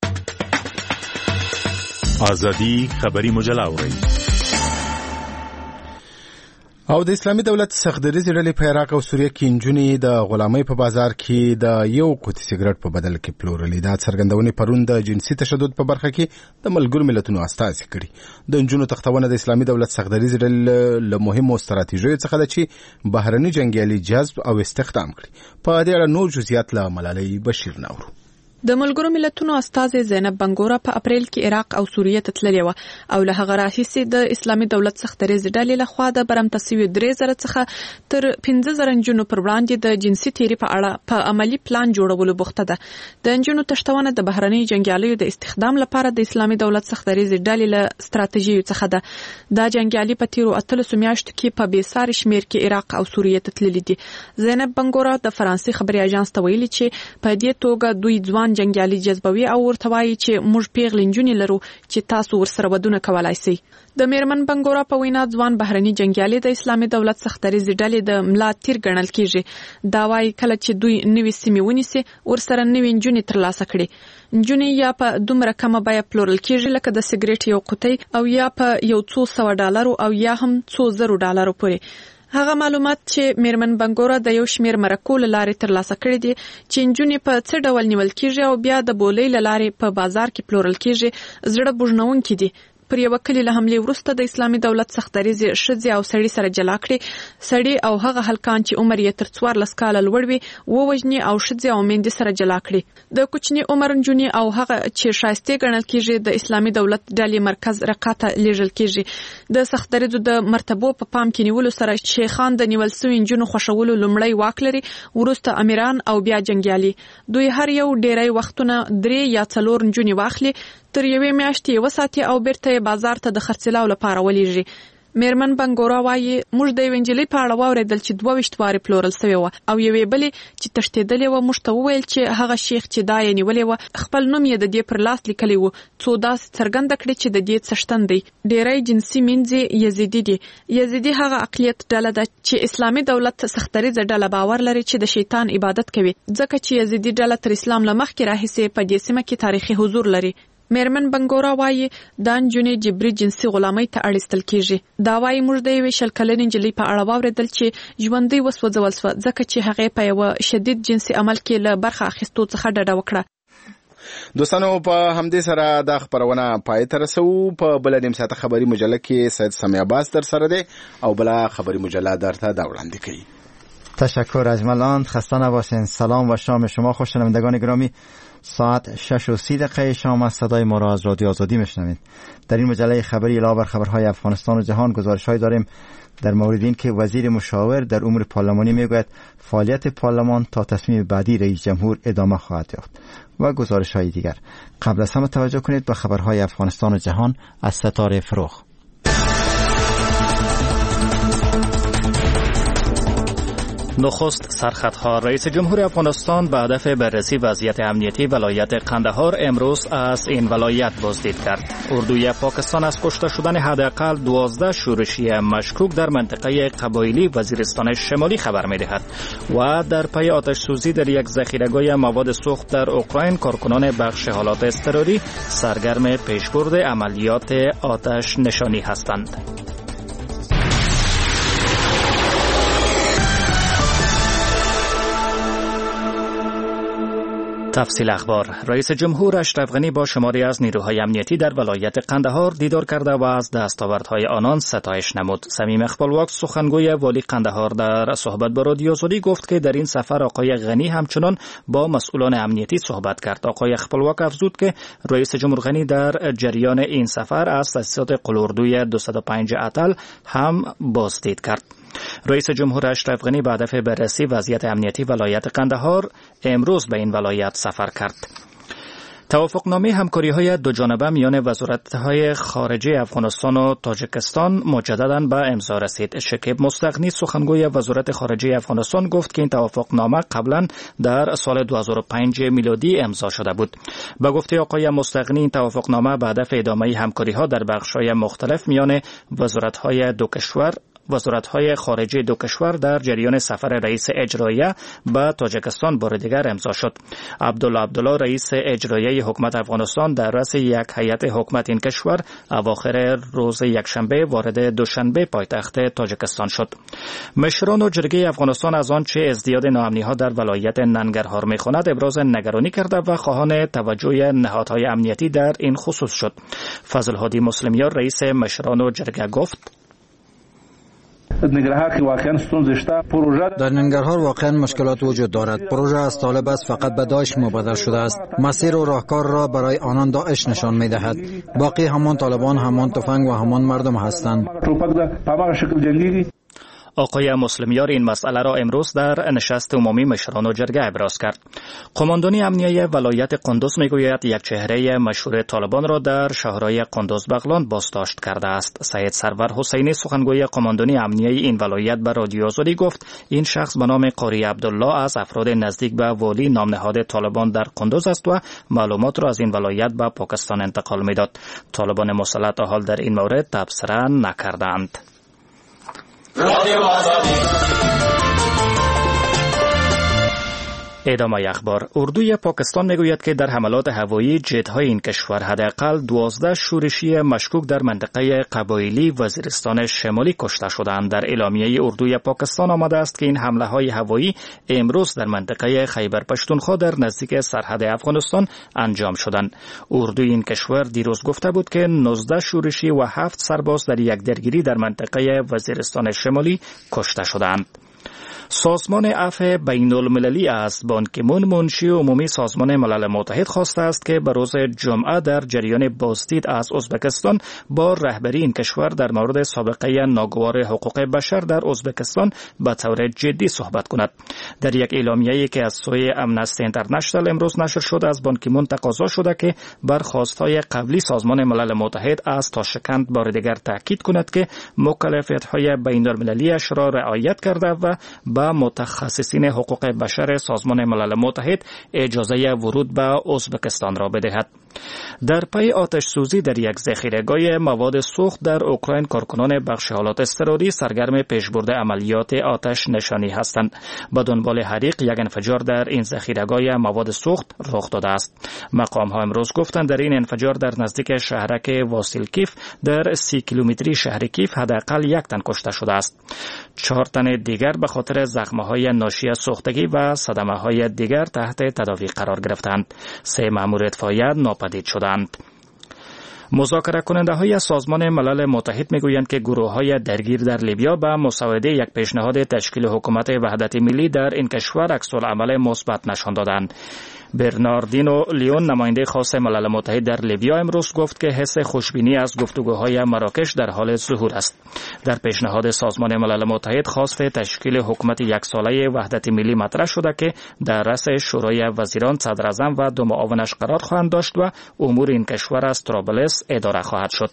S10: ازادي خبري مجله اوري
S1: او د اسلامي دولت سختدریزې ډلې په عراق او سوریه کې نجونې د غلامۍ په بازار کې د یو قوطي سیګرټ په بدل کې پلورلې. دا څرګندونې پرون د جنسي تشدد په برخه کې د ملګرو ملتونو استازي کړي. د نجونو تختونه د اسلامي دولت سختدریزې ډلې له مهمو ستراتیژیو څخه ده چې بهرني جنګیالي جذب او استخدام کړي. په دې اړه نور جزئیات له ملالۍ بشیر نورو.
S20: د ملګرو ملتونو استازې زینب بنګورا په اپریل کې عراق او سوریه ته تللې وه او له هغه راهیسې د اسلامي دولت سختدریزې ډلې لخوا د برمته شویو درې زره څخه تر پنځه زره نجونو پر وړاندې د جنسي تیري په اړه په عملي پلان جوړولو بوخته ده. د نجونو تښتونه د بهرني جنګیالیو د استخدام لپاره د اسلامي دولت سختدریزې ډلې له ستراتیژیو څخه ده. دا جنګیالي په تیرو اتلسو میاشتو کې په بېساري شمېر کې عراق او سوریه ته تللي دي. زینب بنګورا د فرانسې خبري اژانس ته ویلي چې په دې توګه دوی ځوان جنګیالي جذبوي او ورته وایي چې موږ پیغلې نجونې لرو چې تاسو ورسره ودونه کولای شئ. د میرمن بنګورا په وینا ځوان بهرني جنګیالي د اسلامي دولت سختدریزې ډلې د ملا تیر ګڼل کیږي. دا وایي کله چې دوی نوې سیمې ونیسي ورسره نوې نجونې ترلاسه کړي. نجونې یا په دومره کمه بیه پلورل کیږي لکه د سیګریټ یو قوطۍ او یا په یو څو سوه ډالرو او یا هم څو زرو ډالرو پورې. هغه معلومات چې میرمن بنګورا د یو شمیر مرکو له لارې ترلاسه کړي دي چې نجونې په څه ډول نیول کیږي او بیا د بولۍ له لارې په بازار کې پلورل کیږي زړه بوږنونکي دي. پر یو کلی له حمله وروسته د اسلامي دولت سختدریزې ښځې او سړي سره جلا کړي. سړي او هغه هلکان چې عمر یې تر څوارلس کاله لوړ وي ووژني او ښځې او میندې سره جلا کړي. د کوچني عمر نجونې او هغه چې ښایستې ګڼل کیږي د اسلامي دولت ډلې مرکز رقه ته لیږل کیږي. د سختدریزو د مرتبو په پام کې نیولو سره شیخان د نیول سوي نجونو خوښولو لومړی واک لري، وروسته امیران او بیا جنګیالي. دوی هر یو ډیری وختونه درې یا څلور نجونې واخلي، تر یوې میاشتې یې وساتي او بیرته یې بازار ته د خرڅلاو لپاره ولیږي. میرمن بنګورا وایي موږ د وینجلې په اړه واوریدل چې دوه ویشت واره پلورل شوی و او یوې بلې چې تښتېدلې و موږ ته وویل چې هغه شیخ چې دا یې نیولې و خپل نوم یې د دې پر لاس لیکلی و څو داسې څرګنده کړې چې د دې څښتن دی. ډېری جنسي مینځې یزیدي دي. یزیدي هغه اقلیت ډله ده چې اسلامي دولت سختریزه ډله باور لري چې د شیطان عبادت کوي ځکه چې یزیدي ډله تر اسلام له مخکې راهیسې په دې سیمه کې تاریخي حضور لري. میرمن بنګورا وایي دا نجونې جبري جنسي غلامۍ ته اړیستل کیږي. دا وایي موږ د یوې شل کلنې نجلۍ په اړه واورېدل چې ژوندۍ وسوځول شوه ځکه چې هغې په یوه شدید جنسي عمل کې له برخه اخیستو څخه ډډه وکړه.
S1: دوستانو په همدې سره د خبرونه پای ته رسو. په بل نیم ساعت خبری مجله کې سید سمیع عباس در سره دی او بل خبری مجله درته دا وړاندې کوي.
S21: تشکر اجملان، خسته نباشین. سلام و شام شما خوش شنوندگان گرامی. ساعت شش و سی دقیقه شام است. صدای ما را از رادیو آزادی میشنوید. در این مجله خبری علاوه بر خبرهای افغانستان و جهان گزارش‌هایی داریم در مورد این که وزیر مشاور در امور پارلمانی میگوید فعالیت پارلمان تا تصمیم بعدی رئیس جمهور ادامه خواهد یافت و گزارش‌های دیگر. قبل از همه توجه کنید به خبرهای افغانستان و جهان از ستاره فروغ.
S22: نخست سرخطها. رئیس جمهور افغانستان به هدف بررسی وضعیت امنیتی ولایت قندهار امروز از این ولایت بازدید کرد. اردوی پاکستان از کشته شدن حداقل دوازده شورشی مشکوک در منطقه قبایلی وزیرستان شمالی خبر می‌دهد و در پی آتش سوزی در یک ذخیره‌گاه مواد سوخت در اوکراین کارکنان بخش حالات اضطراری سرگرم پیشبرد عملیات آتش نشانی هستند. تفصیل اخبار. رئیس جمهور اشرف غنی با شماری از نیروهای امنیتی در ولایت قندهار دیدار کرده و از دستاوردهای آنان ستایش نمود. صمیم اقبالواکس سخنگوی والی قندهار در صحبت با رادیو آزادی گفت که در این سفر آقای غنی همچنان با مسئولان امنیتی صحبت کرد. آقای اقبالواکس افزود که رئیس جمهور غنی در جریان این سفر از تاسیسات قلاردوی دویست و پنج اتل هم بازدید کرد. رئیس جمهور اشرف غنی به هدف بررسی وضعیت امنیتی ولایت قندهار امروز به این ولایت سفر کرد. توافقنامه همکاری‌های دو جانبه میان وزارت‌های خارجه افغانستان و تاجیکستان مجدداً به امضا رسید. شکیب مستغنی سخنگوی وزارت خارجه افغانستان گفت که این توافقنامه قبلا در سال دو هزار و پنج میلادی امضا شده بود. به گفته آقای مستغنی این توافقنامه به هدف ادامه همکاری‌ها در بخش‌های مختلف میان وزارت‌های دو کشور وزارت‌های خارجه دو کشور در جریان سفر رئیس اجراییه به تاجیکستان بار دیگر امضا شد. عبدالله عبدالله رئیس اجراییه حکومت افغانستان در رأس یک هیئت حکومت این کشور اواخر روز یکشنبه وارد دوشنبه پایتخت تاجیکستان شد. مشران و جرگه افغانستان از آنچه ازدیاد ناامنی‌ها در ولایت ننگرهار می‌خواند ابراز نگرانی کرده و خواهان توجه نهادهای امنیتی در این خصوص شد. فضل هادی مسلمیار رئیس مشران و جرگه گفت
S23: در ننگرهار واقعا مشکلات وجود دارد. پروژه از طالب است فقط به داعش مبادله شده است. مسیر و راهکار را برای آنان داعش نشان می‌دهد. باقی همان طالبان، همان تفنگ و همان مردم هستند.
S22: آقای مسلمیار این مسئله را امروز در نشست عمومی مشران و جرگه ابراز کرد. قماندانی امنیه ولایت قندوز میگوید یک چهره مشهور طالبان را در شهرهای قندوز بغلان بازداشت کرده است. سید سرور حسینی سخنگوی قماندانی امنیه این ولایت به رادیو آزادی گفت این شخص به نام قاری عبدالله از افراد نزدیک به والی نام نهاد طالبان در قندوز است و معلومات را از این ولایت به پاکستان انتقال میداد. طالبان مسلح تا حال در این مورد تبصره نکردند. ادامه اخبار. اردوی پاکستان میگوید که در حملات هوایی جت‌های این کشور حداقل دوازده شورشی مشکوک در منطقه قبایلی وزیرستان شمالی کشته شدند. در اعلامیه اردوی پاکستان آمده است که این حمله‌های هوایی امروز در منطقه خیبر پشتونخوا در نزدیک سرحد افغانستان انجام شدند. اردوی این کشور دیروز گفته بود که نوزده شورشی و هفت سرباز در یک درگیری در منطقه وزیرستان شمالی کشته شدند. سازمان عفو بین المللی است. بان کی مون منشی عمومی سازمان ملل متحد خواسته است که به روز جمعه در جریان بازدید از ازبکستان با رهبری این کشور در مورد سابقه ناگوار حقوق بشر در ازبکستان به طور جدی صحبت کند. در یک اعلامیه‌ای که از سوی امنستی اینترنشنال امروز نشر شده از بان کی مون تقاضا شده که بر خواست‌های قبلی سازمان ملل متحد از تاشکند بار دیگر تاکید کند که مکلفیت‌های بین المللی‌اش را رعایت کرده و با متخصصین حقوق بشر سازمان ملل متحد اجازه ورود به ازبکستان را بدهد. در پی آتش سوزی در یک ذخیره‌گاه مواد سوخت در اوکراین، کارکنان بخش حالات اضطراری سرگرم پیشبرد عملیات آتش نشانی هستند. به دنبال حریق یک انفجار در این ذخیره‌گاه مواد سوخت رخ داده است. مقام‌ها امروز گفتند در این انفجار در نزدیک شهرک واسیلکیف در سی کیلومتری شهر کیف حداقل یک تن کشته شده است. چهار تن دیگر به خاطر زخم‌های ناشی از سوختگی و صدمه‌های دیگر تحت تداوی قرار گرفتند. سه مأمور اطفائیه ناپدید شدند. مذاکره کننده های سازمان ملل متحد میگویند که گروه های درگیر در لیبیا به مساعده یک پیشنهاد تشکیل حکومت وحدت ملی در این کشور عکس‌العمل مثبت نشان دادند. برناردینو لیون، نماینده خاص ملل متحد در لیبیا، امروز گفت که حس خوشبینی از گفتگوهای مراکش در حال ظهور است. در پیشنهاد سازمان ملل متحد خواست تشکیل حکومت یک ساله وحدت ملی مطرح شده که در رأس شورای وزیران، صدر اعظم و دو معاونش قرار خواهند داشت و امور این کشور از طرابلس اداره خواهد شد.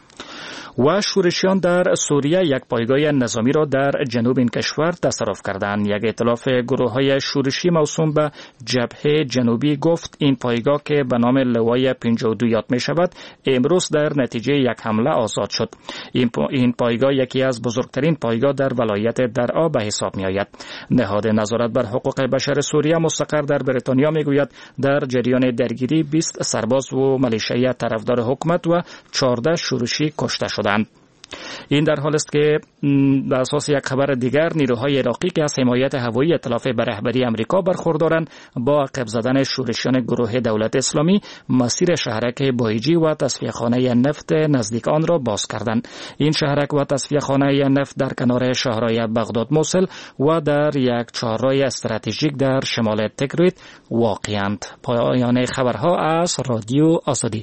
S22: و شورشیان در سوریه یک پایگاه نظامی را در جنوب این کشور تصرف کردند. یک ائتلاف گروه‌های شورشی موسوم به جبهه جنوبی گفت این پایگاه که به نام لوای پنجاه و دو یاد می شود امروز در نتیجه یک حمله آزاد شد. این, پا... این پایگاه یکی از بزرگترین پایگاه در ولایت درعا به حساب می آید. نهاد نظارت بر حقوق بشر سوریه مستقر در بریتانیا می گوید در جریان درگیری بیست سرباز و ملیشه طرفدار حکومت و چهارده شورشی کشته شد. این در حال است که بر اساس یک خبر دیگر نیروهای عراقی که از حمایت هوایی ائتلاف به رهبری امریکا برخوردارند با عقب زدن شورشیان گروه دولت اسلامی مسیر شهرک بایجی و تصفیه‌خانه نفت نزدیک آن را باز کردند. این شهرک و تصفیه‌خانه نفت در کنار شهرهای بغداد موصل و در یک چهارراه استراتژیک در شمال تکریت واقعاند. پایان خبرها از رادیو آزادی.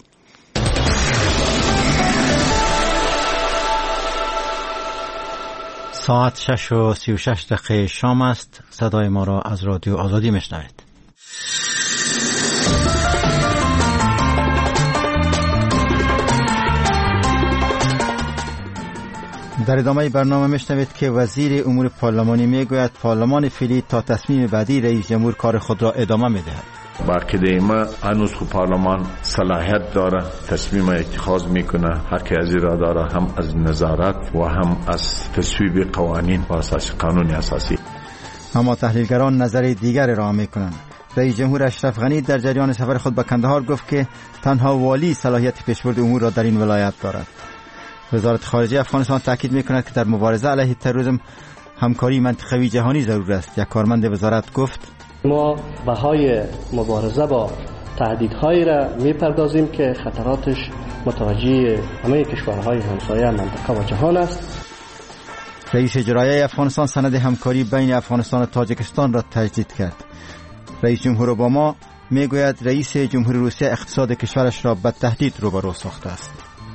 S21: ساعت شش و سی و شش دقیقه شام است. صدای ما را از رادیو آزادی میشنوید. در ادامه برنامه میشنوید که وزیر امور پارلمانی میگوید پارلمان فعلی تا تصمیم بعدی رئیس جمهور کار خود را ادامه میدهد.
S2: با قدیمه هنوز خو پارلمان صلاحیت داره، تصمیم اتخاذ میکنه، حق از را داره، هم از نظارت و هم از تصویب قوانین و اساس قانون اساسی.
S21: اما تحلیلگران نظر دیگر را میکنند. رئیس جمهور اشرف غنی در جریان سفر خود به کندهار گفت که تنها والی صلاحیت پیشبرد امور را در این ولایت دارد. وزارت خارجه افغانستان تاکید میکند که در مبارزه علیه تروریسم همکاری منطقوی جهانی ضرور است. یک کارمند وزارت گفت
S3: ما بهای مبارزه با تهدیدهایی را میپردازیم که خطراتش متوجه همه کشورهای همسایه منطقه و جهان است.
S21: رئیس اجرایی افغانستان سند همکاری بین افغانستان و تاجیکستان را تجدید کرد. رئیس جمهور اوباما میگوید رئیس جمهوری روسیه اقتصاد کشورش را به تهدید روبرو ساخته است.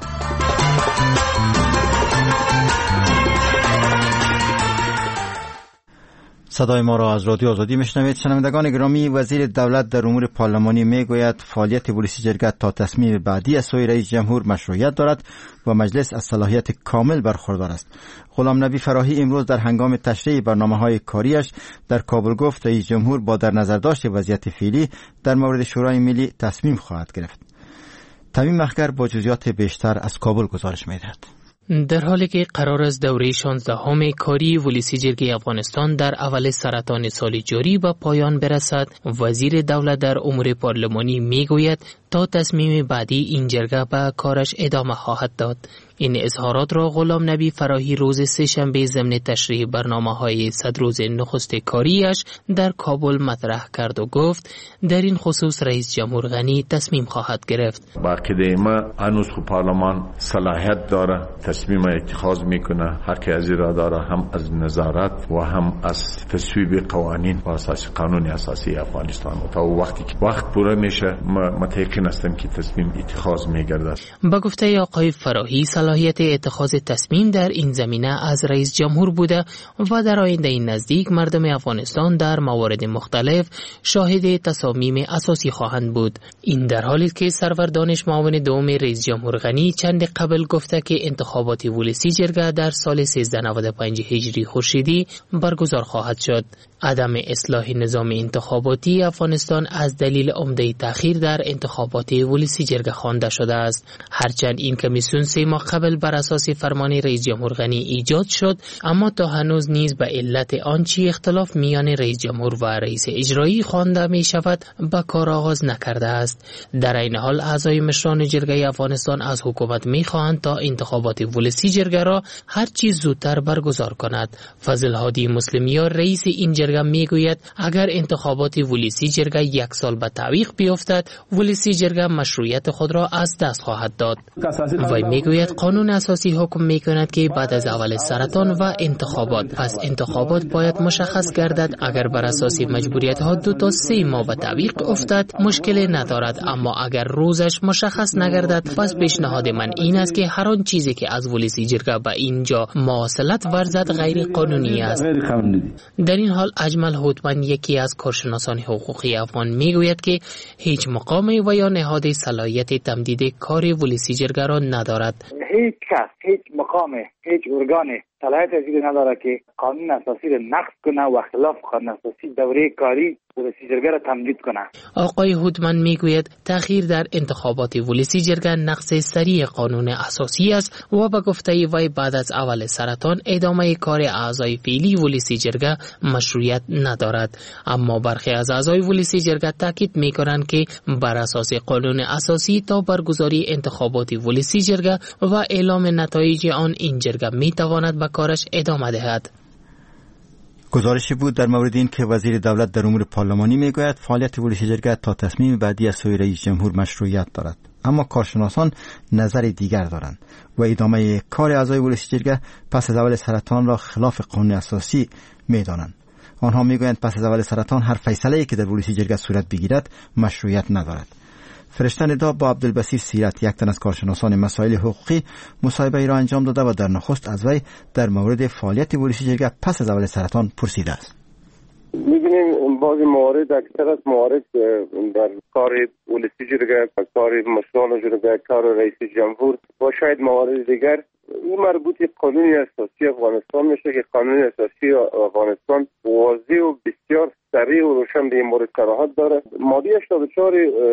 S21: صدای ما را از رادیو آزادی میشنوید. شنوندگان گرامی، وزیر دولت در امور پارلمانی میگوید فعالیت پلیسی جرگه تا تصمیم بعدی از سوی رئیس جمهور مشروعیت دارد و مجلس از صلاحیت کامل برخوردار است. غلام نبی فراهی امروز در هنگام تشریح برنامه‌های کاریش در کابل گفت رئیس جمهور با در نظر داشت وضعیت فعلی در مورد شورای ملی تصمیم خواهد گرفت. تمیم مخگر با جزئیات بیشتر از کابل گزارش می‌دهد.
S7: در حالی که قرار است دوره شانزدهم کاری ولسی جرگه افغانستان در اول سرطان سال جاری به پایان برسد، وزیر دولت در امور پارلمانی میگوید تا تصمیم بعدی این جرگه به کارش ادامه خواهد داد. این اظهارات را غلام نبی فراهی روز سه‌شنبه ضمن تشریح برنامه‌های صد روز نخست کاریش در کابل مطرح کرد و گفت در این خصوص رئیس جمهور غنی تصمیم خواهد گرفت.
S2: با عقیده ما هنوز خو پارلمان صلاحیت داره، تصمیم اتخاذ میکنه، حق از را داره، هم از نظارت و هم از تصویب قوانین و اساس قانون اساسی افغانستان. و تا وقتی که وقت پوره میشه متأکد هستم که تصمیم اتخاذ میگردد.
S7: با گفته آقای فراهی صلاحیت اتخاذ تصمیم در این زمینه از رئیس جمهور بوده و در آینده این نزدیک مردم افغانستان در موارد مختلف شاهد تصامیم اساسی خواهند بود. این در حالی که سرور دانش معاون دوم رئیس جمهور غنی چند قبل گفته که انتخابات ولسی جرگه در سال سیزده نود و پنج هجری خورشیدی برگزار خواهد شد. عدم اصلاح نظام انتخاباتی افغانستان از دلیل عمده تأخیر در انتخابات ولسی جرگه خوانده شده است. هرچند این کمیسیون سه ماه قبل بر اساس فرمان رئیس جمهور غنی ایجاد شد، اما تا هنوز نیز به علت آنچه اختلاف میان رئیس جمهور و رئیس اجرایی خوانده می شود به کار آغاز نکرده است. در این حال اعضای مشران جرگه افغانستان از حکومت می خواهند تا انتخابات ولسی جرگه را هر چیز زودتر برگزار کند. فضل هادی مسلمیار رئیس این جرگه می گوید اگر انتخابات ولسی جرگه یک سال به تعویق بیفتد، ولسی جرگه مشروعیت خود را از دست خواهد داد. وی می گوید قانون اساسی حکم می کند که بعد از اول سرطان و انتخابات، پس انتخابات باید مشخص گردد. اگر بر اساس مجبوریت ها دو تا سه ماه به تعویق افتد مشکلی ندارد، اما اگر روزش مشخص نگردد پس پیشنهاد من این است که هر آن چیزی که از ولسی جرگه به اینجا مواصلت ورزد غیر قانونی است. در این حال اجمل هوتمن یکی از کارشناسان حقوقی افغان میگوید که هیچ مقامی و یا نهاد صلاحیت تمدید کار ولسی جرگه را ندارد.
S4: هیچ کس، هیچ مقام، هیچ ارگان صلاحیت ازی نداره که قانون اساسی را نقض کنه و خلاف قانون اساسی دوره کاری ولسی جرگه را تمدید کنه.
S7: آقای هودمن میگوید تأخیر در انتخابات ولسی جرگه نقض سریع قانون اساسی است و به گفته وی بعد از اول سرطان ادامه کار اعضای فعلی ولسی جرگه مشروعیت ندارد. اما برخی از اعضای ولسی جرگه تاکید میکنند که بر اساس قانون اساسی تا برگزاری انتخابات ولسی جرگه و اعلام نتایج آن این جرگه میتواند به کارش ادامه دهد.
S21: گزارشی بود در مورد این که وزیر دولت در امور پارلمانی میگوید فعالیت ولسی جرگه تا تصمیم بعدی از سوی رئیس جمهور مشروعیت دارد، اما کارشناسان نظر دیگر دارند و ادامه کار اعضای ولسی جرگه پس از اول سرطان را خلاف قانون اساسی میدانند. آنها میگویند پس از اول سرطان هر فیصله‌ای که در ولسی جرگه صورت بگیرد مشروعیت ندارد. فرشته ندا با عبدالبصیر سیرت، یک تن از کارشناسان مسائل حقوقی، مصاحبه را انجام داده و در نخست از وی در مورد فعالیت ولسی جرگه پس از اول سرطان پرسیده است.
S16: می‌بینیم بعضی موارد، اکثر از موارد در کار ولسی جرگه، کار مشران جرگه، کار رئیس جمهور و شاید موارد دیگر این مربوط به قانون اساسی افغانستان میشه که قانون اساسی افغانستان واضح و بسیار صریح و روشن به این مورد صراحت داره. ماده هشتاد و چهار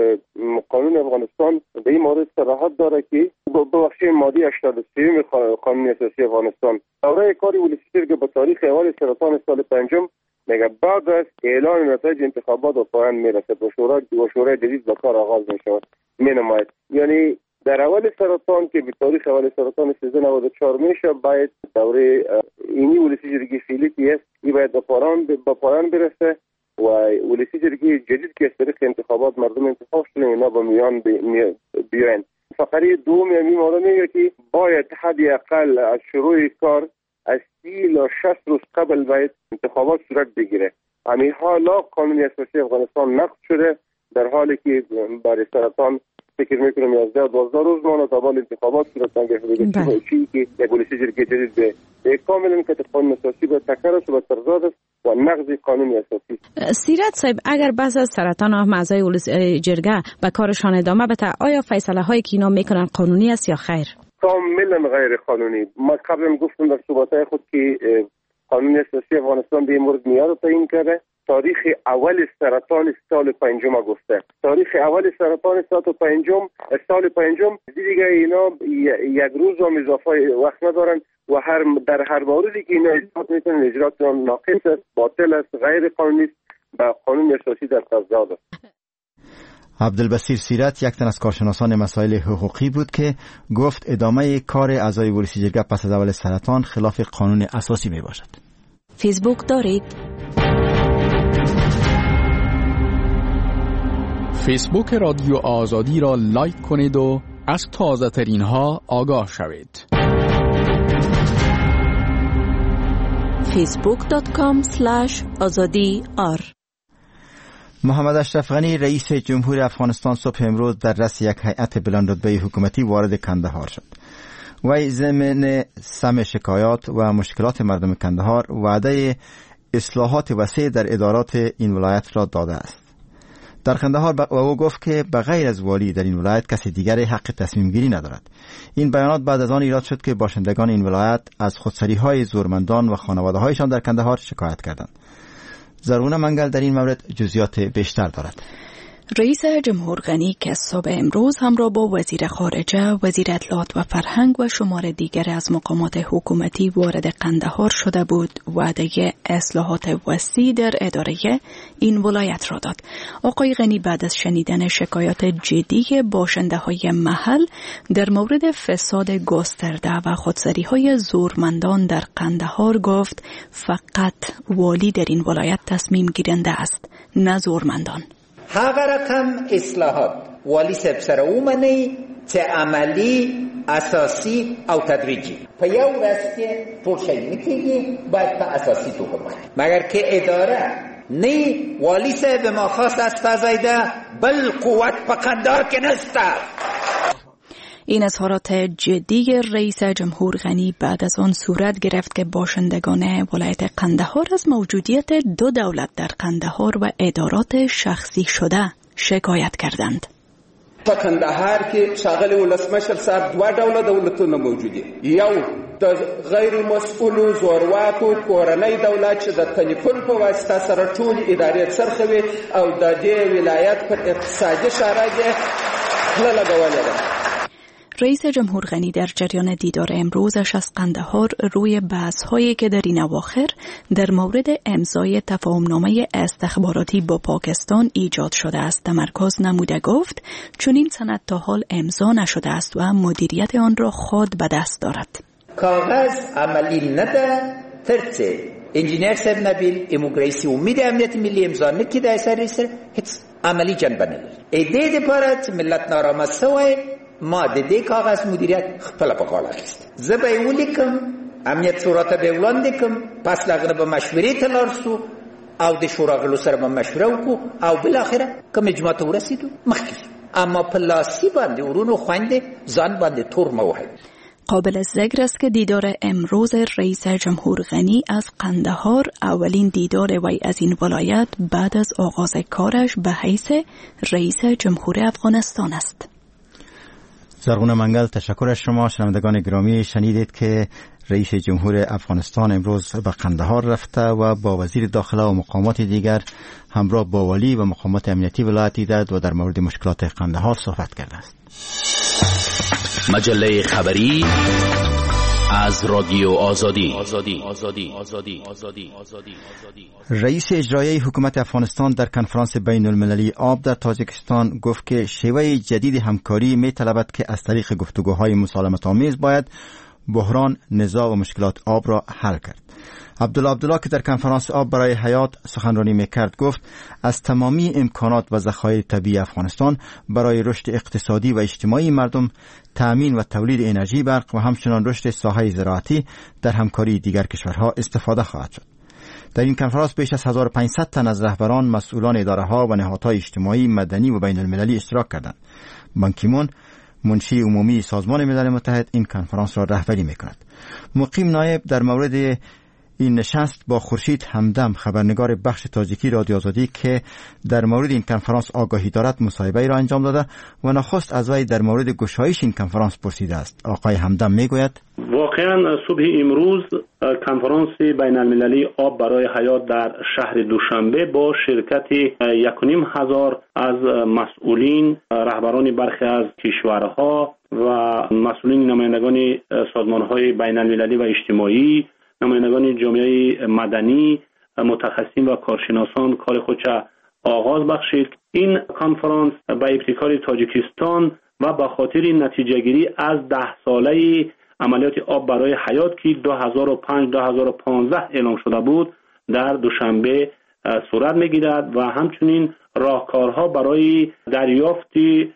S16: قانون افغانستان به این مورد صراحت داره که ببخشید ماده هشتاد و سه قانون اساسی افغانستان دوره کاری ولسی جرگه به تاریخ اول سرطان سال پنجم میگه بعد از اعلان نتایج انتخابات و پایان میرسد و شورای و شورای جدید به کار آغاز میشود مینماید. یعنی در اول سرطان که به تاریخ اول سرطان سیزده نود و چهار میشه باید دوره اینی ولسی جرگه فعلی که است این باید به پایان به پایان برسه و ولسی جرگه جدید که از طریق انتخابات مردم انتخاب شدن اینا به میان بیاین. فقره دوم این مورد میگه که باید حدی اقل از شروع کار از سی تا شصت روز قبل باید انتخابات صورت بگیره. همین حالا قانون اساسی افغانستان نقض شده در حالی که برای سرطان فکر میکنم یازده دوازده روز مانه تا بعد انتخابات صورت بگیره. چی که یک ولسی جرگه جدید به کاملا که قانون اساسی به تکرار و تضاد است و نقض قانون اساسی.
S8: سیرت صاحب، اگر بعد از سرطان اعضای ولسی جرگه به کارشان ادامه بده، آیا فیصله هایی که اینا میکنن قانونی است یا خیر؟
S16: کاملا غیر قانونی. ما قبلا گفتم در صحبت‌های خود که قانون اساسی افغانستان به این مورد معیار تعیین کرده. تاریخ اول سرطان سال پنجم گفته. تاریخ اول سرطان سال پنجم سال پنجم دیگه اینا یک روز هم اضافه وقت ندارن و هر در هر موردی که اینا اجرات میکنن اجرات ناقص است، باطل است، غیر قانونی است، با قانون اساسی در تضاد است.
S21: عبدالبصیر سیرت یک تن از کارشناسان مسائل حقوقی بود که گفت ادامه کار اعضای ولسی جرگه پس از اول سرطان خلاف قانون اساسی می باشد.
S19: فیسبوک دارید؟
S9: فیسبوک رادیو آزادی را لایک کنید و از تازه ترین ها آگاه شوید.
S19: فیسبوک دات کام اسلش آزادی آر.
S21: محمد اشرف غنی رئیس جمهور افغانستان صبح امروز در رأس یک هیئت بلندرتبه حکومتی وارد کندهار شد. وی ضمن سمع شکایات و مشکلات مردم کندهار وعده اصلاحات وسیع در ادارات این ولایت را داده است. در کندهار و او گفت که بغیر از والی در این ولایت کسی دیگر حق تصمیم گیری ندارد. این بیانات بعد از آن ایراد شد که باشندگان این ولایت از خودسری های زورمندان و خانواده هایشان در کندهار شکایت کردند. زرغونه منگل در این مورد جزئیات بیشتر دارد.
S12: رئیس جمهور غنی که صبح امروز همراه با وزیر خارجه، وزیر اطلاعات و فرهنگ و شمار دیگر از مقامات حکومتی وارد قندهار شده بود، وعده اصلاحات وسیع در اداره این ولایت را داد. آقای غنی بعد از شنیدن شکایات جدی باشنده های محل در مورد فساد گسترده و خودسری های زورمندان در قندهار گفت فقط والی در این ولایت تصمیم گیرنده است، نه زورمندان.
S15: هغه رقم اصلاحات والی صاحب سره ومني چې عملی اساسی او تدریجی په یو ورځ کې ټول شی نه کېږي، باید په اساسی توګه وکړي. مګر که اداره نه والی صاحب ما خواست از فزایده بل قوت په قندهار کې نسته.
S12: این اظهارات جدی رئیس جمهور غنی بعد از آن صورت گرفت که باشندگان ولایت قندهار از موجودیت دو دولت در قندهار و ادارات شخصی شده شکایت کردند.
S13: په قندهار کې ښاغلی ولسمشر صاحب دوه ډوله دولتونه موجود دي. یو د غیر مسؤل زورواکو کورنۍ دولت چې د تلیفون په واسطه سره ټول ادارې څرخوي او د دې ولایت پر اقتصادي شرایط خپله لګولې ده.
S12: رئیس جمهور غنی در جریان دیدار امروزش از قندهار روی بحث‌هایی که در این اواخر در مورد امضای تفاهمنامه استخباراتی با پاکستان ایجاد شده است تمرکز نموده گفت چون این سند تا حال امضا نشده است و مدیریت آن را خود به دست دارد.
S15: کاغذ عملی نده ترڅه انجینیر صاحب نبیل ایموگریسی امید امنیت ملی امضا نکړي اثر سره هیڅ عملی جنبه نه لري. ا دې لپاره چې ملت نارامه شوی ما د دې کاغذ مدیریت خپل په غاړه اخیست. زه به یې ولیکم، امنیت شورا ته به وړاندې کړم، پس له هغه به مشورې ته لاړ شو او د شورا غړو سره به مشوره وکړو او بالاخره کوم اجماع ته ورسېدو مخکې. اما په لاسي باندې ورونو خویندې ځان باندې تور مه وهئ.
S12: قابل ذکر است که دیدار امروز رئیس جمهور غنی از قندهار اولین دیدار وی از این ولایت بعد از آغاز کارش به حیث رئیس جمهور افغانستان است.
S21: زرغونه منگل تشکر از شما. شنوندگان گرامی شنیدید که رئیس جمهور افغانستان امروز به قندهار رفته و با وزیر داخله و مقامات دیگر همراه با والی و مقامات امنیتی ولایت دیدار و در مورد مشکلات قندهار صحبت کرده است.
S24: مجله خبری از رادیو آزادی. آزادی. آزادی. آزادی. آزادی. آزادی.
S21: رئیس اجرایی حکومت افغانستان در کنفرانس بین المللی آب در تاجیکستان گفت که شیوه جدید همکاری می طلبد که از طریق گفتگوهای مسالمت آمیز باید بحران، نزاع و مشکلات آب را حل کرد. عبدالله عبدالله که در کنفرانس آب برای حیات سخنرانی میکرد گفت از تمامی امکانات و ذخایر طبیعی افغانستان برای رشد اقتصادی و اجتماعی مردم، تأمین و تولید انرژی برق و همچنان رشد ساحه زراعتی در همکاری دیگر کشورها استفاده خواهد شد. در این کنفرانس بیش از هزار و پانصد تن از رهبران، مسئولان اداره‌ها و نهادهای اجتماعی، مدنی و بین المللی اشتراک کردند. بان کی مون منشی عمومی سازمان ملل متحد این کنفرانس را رهبری میکند. مقیم نایب در مورد این نشست با خورشید همدم خبرنگار بخش تاجیکی رادیو آزادی که در مورد این کنفرانس آگاهی دارد مصاحبه را انجام داده و نخست از وی در مورد گشایش این کنفرانس پرسیده است. آقای همدم میگوید
S5: واقعا صبح امروز کنفرانس بین المللی آب برای حیات در شهر دوشنبه با شرکت یک و نیم هزار از مسئولین، رهبران برخی از کشورها و مسئولین نمایندگان سازمان‌های بین المللی و اجتماعی، نمایندگان جامعه مدنی، متخصصین و کارشناسان کار خودش آغاز بخشید. این کنفرانس به ابتکار تاجیکستان و به خاطر نتیجه گیری از ده ساله عملیات آب برای حیات که دو هزار و پنج دو هزار و پانزده اعلام شده بود در دوشنبه صورت میگیرد و همچنین راهکارها برای دریافت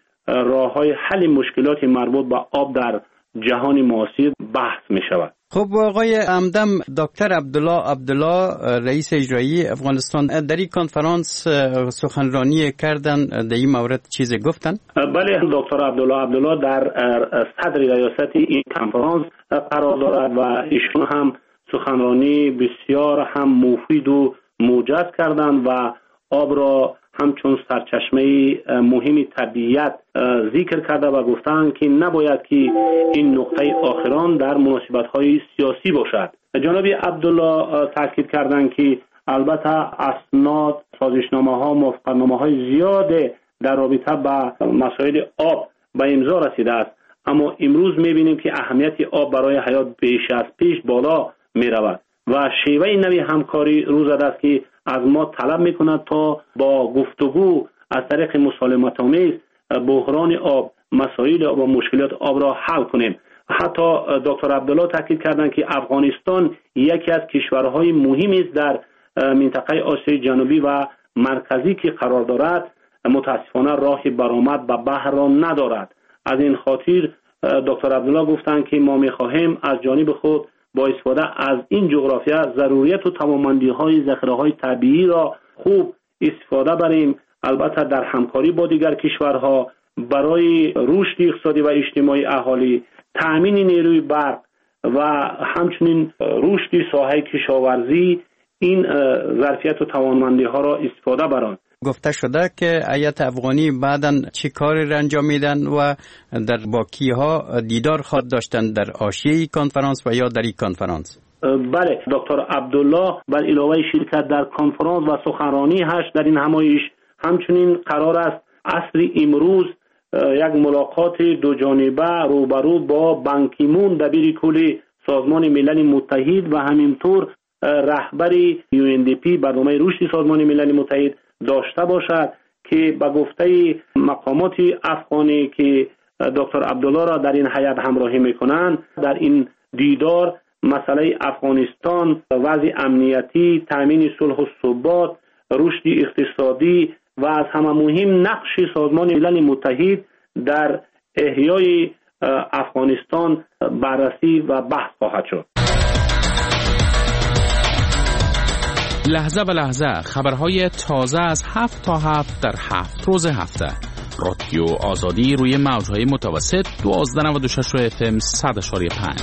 S5: راههای حل مشکلات مربوط به آب در جهان معاصر بحث می شود.
S6: خب آقای همدم دکتر عبدالله عبدالله رئیس اجرایی افغانستان در این کنفرانس سخنرانی کردن، در این مورد چیزی گفتن؟
S5: بله، دکتر عبدالله عبدالله در صدر ریاست این کنفرانس قرار دارد و ایشون هم سخنرانی بسیار هم مفید و موجز کردند و آب را همچون سرچشمه مهمی طبیعت ذکر کرده و گفتند که نباید که این نقطه آخران در مناسبت‌های سیاسی باشد. جناب عبدالله تاکید کردند که البته اسناد، سازشنامه‌ها، موافقتنامه‌های زیاد در رابطه با مسائل آب به امضا رسیده است، اما امروز می‌بینیم که اهمیت آب برای حیات بیش از پیش بالا می‌رود و شیوه نوی همکاری روز زده است که از ما طلب میکند تا با گفتگو از طریق مسالمت آمیز بحران آب، مسائل آب و مشکلات آب را حل کنیم. حتی دکتر عبدالله تاکید کردند که افغانستان یکی از کشورهای مهمی است در منطقه آسیای جنوبی و مرکزی که قرار دارد، متاسفانه راه برآمد به بحر را ندارد. از این خاطر دکتر عبدالله گفتند که ما میخواهیم از جانب خود با استفاده از این جغرافیا ضروریت و توانمندی‌های ذخیره‌های طبیعی را خوب استفاده بریم، البته در همکاری با دیگر کشورها برای رشد اقتصادی و اجتماعی اهالی، تأمین نیروی برق و همچنین رشد ساحه کشاورزی این ظرفیت و توانمندی‌ها را استفاده برند.
S6: گفته شده که هیئت افغانی بعداً چه کاری را انجام میدن و در با کیها دیدار خواهد داشتن در حاشیه کنفرانس و یا در این کنفرانس؟
S5: بله، دکتر عبدالله بر علاوه شرکت در کنفرانس و سخنرانی هشت در این همایش همچنین قرار است عصر امروز یک ملاقات دو جانبه روبرو با بان کی مون دبیر کل سازمان ملل متحد و همینطور رهبر یو ان دی پی برنامه رشد سازمان ملل متحد داشته باشد که به گفته مقامات افغانی که دکتر عبدالله را در این هیئت همراهی میکنند، در این دیدار مسئله افغانستان، وضع امنیتی، تامین صلح و ثبات، رشد اقتصادی و از همه مهم نقش سازمان ملل متحد در احیای افغانستان بررسی و بحث خواهد شد.
S24: لحظه به لحظه خبرهای تازه از هفت تا هفت در هفت روز هفته. رادیو آزادی روی موجهای متوسط دوازده نود و شش و اف ام صد اشاری پنج.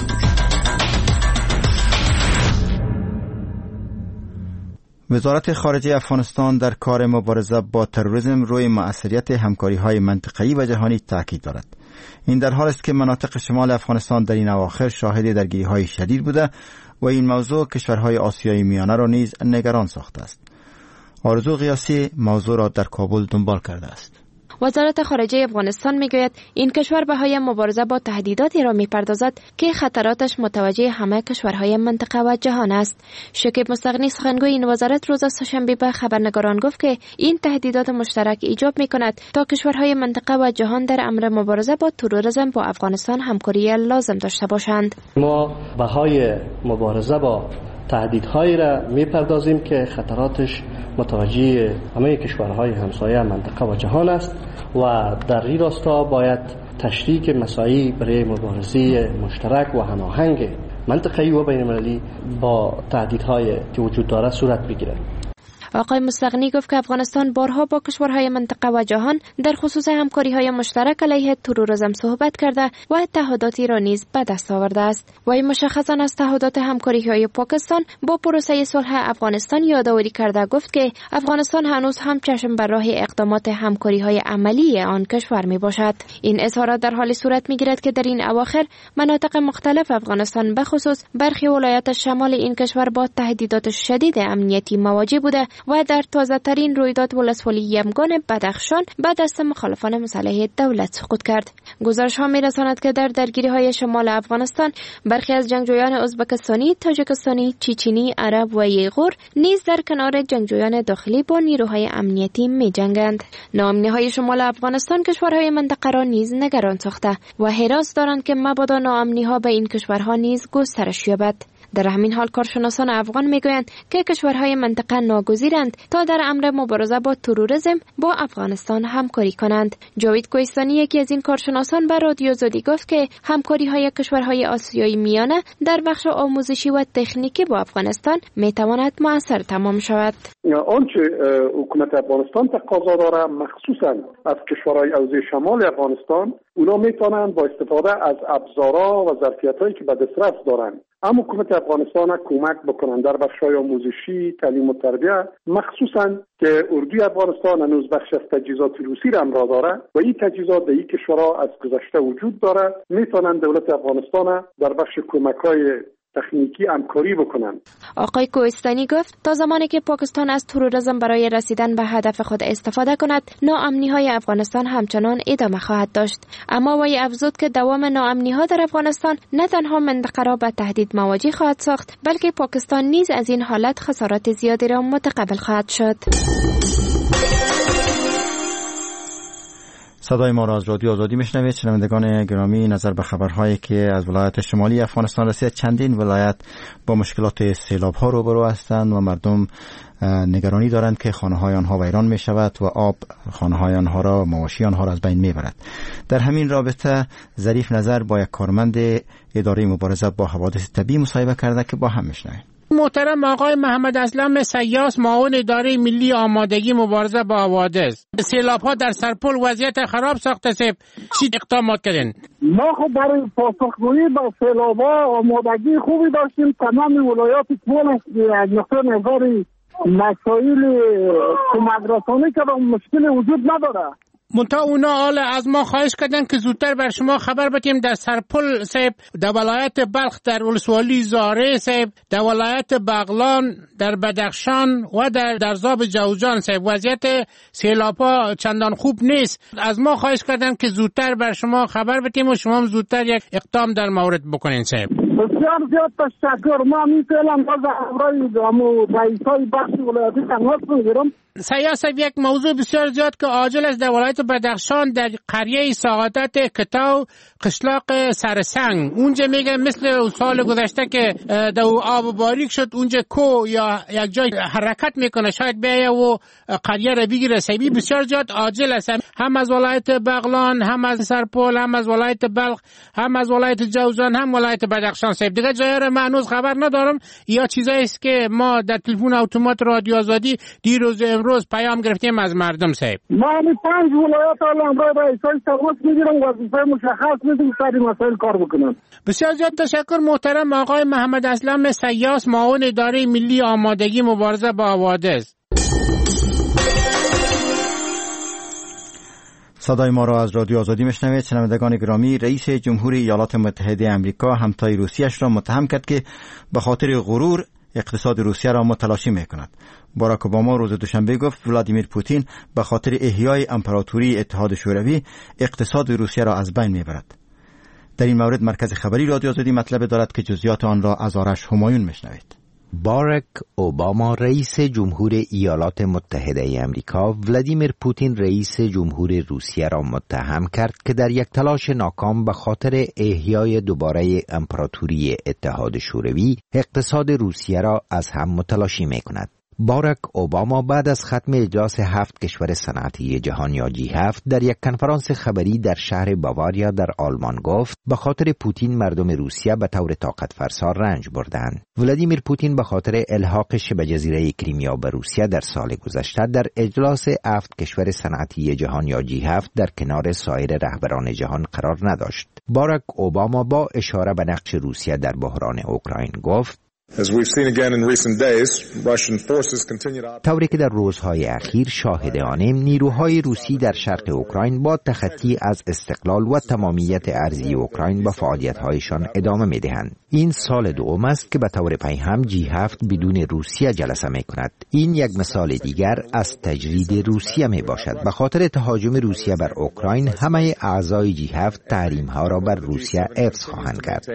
S21: وزارت خارجه افغانستان در کار مبارزه با تروریسم روی مؤثریت همکاری‌های منطقه‌ای و جهانی تاکید دارد. این در حالی است که مناطق شمال افغانستان در این اواخر شاهد درگیری‌های شدید بوده و این موضوع کشورهای آسیای میانه را نیز نگران ساخته است. آرزو قیاسی موضوع را در کابل دنبال کرده است.
S11: وزارت خارجه افغانستان میگوید این کشور به های مبارزه با تهدیداتی را میپردازد که خطراتش متوجه همه کشورهای منطقه و جهان است. شکیب مستغنی سخنگوی این وزارت روز سه‌شنبه به خبرنگاران گفت که این تهدیدات مشترک ایجاب میکند تا کشورهای منطقه و جهان در امر مبارزه با تروریسم با افغانستان همکاری لازم داشته باشند.
S3: ما به های مبارزه با تهدیدهایی را میپردازیم که خطراتش متوجه همه کشورهای همسایه منطقه و جهان است و در این راستا باید تشریک مساعی برای مبارزه مشترک و هماهنگ منطقه‌ای و بین‌المللی با تهدیدهای که وجود دارد صورت بگیرد.
S11: آقای مستغنی گفت که افغانستان بارها با کشورهای منطقه و جهان در خصوص همکاری‌های مشترک علیه تروریسم صحبت کرده و اتحاداتی را نیز به دست آورده است. و این مشخصاً از تعهدات همکاری‌های پاکستان با پروسه صلح افغانستان یادآوری کرده گفت که افغانستان هنوز هم چشم بر راه اقدامات همکاری‌های عملی آن کشور میباشد. این اظهارات در حال صورت میگیرد که در این اواخر مناطق مختلف افغانستان به خصوص برخی ولایات شمال این کشور با تهدیدات شدید امنیتی مواجه بوده و در تازه ترین رویداد ولسوالی یمگان بدخشان به دست مخالفان مسلح دولت سقوط کرد. گزارش ها می رساند که در درگیری های شمال افغانستان برخی از جنگجویان ازبکستانی، تاجیکستانی، چیچینی، عرب و یغور نیز در کنار جنگجویان داخلی با نیروهای امنیتی می جنگند. ناامنی های شمال افغانستان کشورهای منطقه را نیز نگران ساخته و حراس دارند که مبادا ناامنی ها به این کشورها نیز گسترش یابد. در همین حال کارشناسان افغان میگویند که کشورهای منطقه ناگزیرند تا در امر مبارزه با تروریسم با افغانستان همکاری کنند. جاوید کوهستانی یکی از این کارشناسان به رادیو آزادی گفت که همکاری های کشورهای آسیایی میانه در بخش آموزشی و تکنیکی با افغانستان میتواند مؤثر تمام شود.
S10: آنچه حکومت افغانستان تقاضا داره مخصوصا از کشورهای حوزه شمال افغانستان، اونا میتونند با استفاده از ابزارها و ظرفیتایی که به دسترس دارند اما حکومت افغانستان کمک بکنند در بخش‌های آموزشی، تعلیم و تربیت، مخصوصا که اردوی افغانستان هنوز بخش از تجهیزات روسی را همراه داره و این تجهیزات در این کشورها از گذشته وجود داره. میتونند دولت افغانستان در بخش کمک‌های تکنیکی همکاری بکنند.
S11: آقای کوهستانی گفت تا زمانی که پاکستان از تروریسم برای رسیدن به هدف خود استفاده کند، ناامنی‌های افغانستان همچنان ادامه خواهد داشت. اما وی افزود که دوام ناامنی‌ها در افغانستان نه تنها منطقه را به تهدید مواجه خواهد ساخت، بلکه پاکستان نیز از این حالت خسارات زیادی را متقبل خواهد شد.
S21: صدای ما را از رادیو آزادی میشنوید. شنوندگان گرامی، نظر به خبرهایی که از ولایت شمالی افغانستان رسید. چندین ولایت با مشکلات سیلاب ها روبرو هستند و مردم نگرانی دارند که خانه های آنها ویران می شود و آب خانه های آنها را، مواشی آنها را از بین می برد. در همین رابطه ظریف نظر با یک کارمند اداره مبارزه با حوادث طبیعی مصاحبه کرده که با هم میشنویم.
S14: محترم آقای محمد اسلام سیاس، معاون اداره ملی آمادگی مبارزه با حوادث، سیلاب ها در سرپل وضعیت خراب ساخته است، چی اقدامات کردین؟
S17: ما خب برای پاسخگویی با سیلاب ها آمادگی خوبی داشتیم. تمام ولایات کل از نقطه نظر مسائل کمک رسانی که مشکل وجود نداره.
S14: منتها اونا حال از ما خواهش کردن که زودتر بر شما خبر بدیم در سرپل صاحب، در ولایت بلخ، در ولسوالی زاره صاحب، در ولایت بغلان، در بدخشان و در درزاب جوزجان صاحب وضعیت سیلاب‌ها چندان خوب نیست. از ما خواهش کردن که زودتر بر شما خبر بدیم و شما هم زودتر یک اقدام در مورد بکنین صاحب.
S17: بسیار زیاد تشکر. ما می‌فعلا باز همراه امو رئیسای بخش ولایتی تماس می‌گیرم.
S14: سیاست یک موضوع بسیار زیاد که عاجل است در ولایت بدخشان، در قریه سعادت کتاو، قشلاق سرسنگ. اونجا میگه مثل سال گذشته که در آب باریک شد، اونجا کو یا یک جای حرکت میکنه، شاید بیایه و قریه را بگیره. سیبی بسیار زیاد عاجل است، هم از ولایت بغلان، هم از سرپل، هم از ولایت بلخ، هم از ولایت جوزجان، هم ولایت بدخشان. سیب دیگه جای را من هنوز خبر ندارم، یا چیزایی است که ما در تلفن اتومات رادیو آزادی دیروز روز پیام گرفتیم از مردم صاحب.
S17: ما همین پنج ولایت الان را رئیسای تماس میگیرم، وظیفه مشخص میدیم سر این مسائل کار بکنن.
S14: بسیار زیاد تشکر محترم آقای محمد اسلام سیاس، معاون اداره ملی آمادگی مبارزه با حوادث.
S21: صدای ما را از رادیو آزادی میشنوید. شنوندگان گرامی، رئیس جمهوری ایالات متحده آمریکا همتای روسیه‌اش را متهم کرد که به خاطر غرور اقتصاد روسیه را متلاشی میکند. باراک اوباما روز دوشنبه گفت ولادیمیر پوتین به خاطر احیای امپراتوری اتحاد شوروی اقتصاد روسیه را از بین میبرد. در این مورد مرکز خبری رادیو آزادی مطلب دارد که جزئیات آن را از آرش همایون میشنوید.
S18: باراک اوباما رئیس جمهور ایالات متحده آمریکا ولادیمیر پوتین رئیس جمهور روسیه را متهم کرد که در یک تلاش ناکام به خاطر احیای دوباره امپراتوری اتحاد شوروی اقتصاد روسیه را از هم متلاشی می‌کند. باراک اوباما بعد از ختم اجلاس هفت کشور صنعتی جهان یا جی هفت در یک کنفرانس خبری در شهر باواریا در آلمان گفت به خاطر پوتین مردم روسیه به طور طاقت فرسا رنج بردند. ولادیمیر پوتین به خاطر الحاق شبه جزیره کریمیا به روسیه در سال گذشته در اجلاس هفت کشور صنعتی جهان یا جی هفت در کنار سایر رهبران جهان قرار نداشت. باراک اوباما با اشاره به نقش روسیه در بحران اوکراین گفت طوری که در روزهای اخیر شاهد آنیم، نیروهای روسی در شرق اوکراین با تخطی از استقلال و تمامیت ارضی اوکراین با فعالیت‌هایشان ادامه می‌دهند. این سال دوم است که به طور پیهم جی هفت بدون روسیه جلسه می‌کند. این یک مثال دیگر از تجرید روسیه میباشد. به خاطر تهاجم روسیه بر اوکراین، همه اعضای جی هفت تحریم‌ها را بر روسیه حفظ خواهند کرد.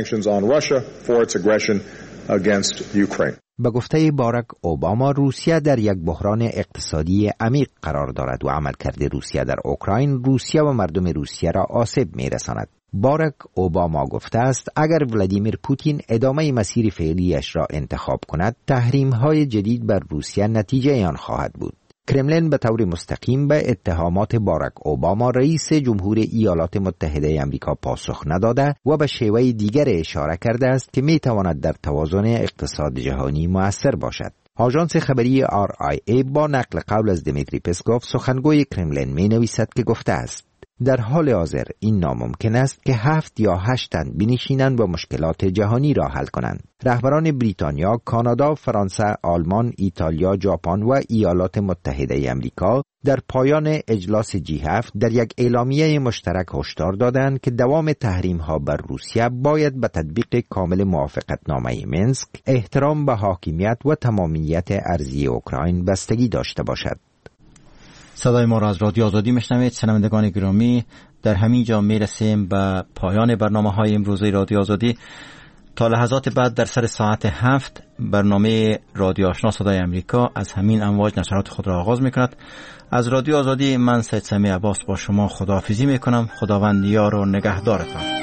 S18: به گفته باراک اوباما، روسیه در یک بحران اقتصادی عمیق قرار دارد و عملکرد روسیه در اوکراین روسیه و مردم روسیه را آسیب می‌رساند. باراک اوباما گفته است اگر ولادیمیر پوتین ادامه مسیر فعلیش را انتخاب کند، تحریم‌های جدید بر روسیه نتیجه آن خواهد بود. کرملین به طور مستقیم به اتهامات باراک اوباما رئیس جمهور ایالات متحده آمریکا پاسخ نداده و به شیوه دیگر اشاره کرده است که می تواند در توازن اقتصاد جهانی مؤثر باشد. آژانس خبری آر آی ای با نقل قول از دمیتری پسکوف، سخنگوی کرملین، می نویسد که گفته است در حال حاضر این ناممکن است که هفت یا هشت تن بنشینند و مشکلات جهانی را حل کنند. رهبران بریتانیا، کانادا، فرانسه، آلمان، ایتالیا، ژاپن و ایالات متحده آمریکا در پایان اجلاس جی هفت در یک اعلامیه مشترک هشدار دادند که دوام تحریم‌ها بر روسیه باید به تطبیق کامل موافقتنامه منسک، احترام به حاکمیت و تمامیت ارضی اوکراین بستگی داشته باشد.
S21: صدای ما را از رادیو آزادی میشنوید. شنوندگان گرامی، در همین جا میرسیم به پایان برنامه های امروزی رادیو آزادی. تا لحظات بعد در سر ساعت هفت برنامه رادیو آشنا صدای امریکا از همین امواج نشرات خود را آغاز میکند. از رادیو آزادی من سید سمی عباس با شما خداحافظی میکنم. خداوند یار و نگهدارتان.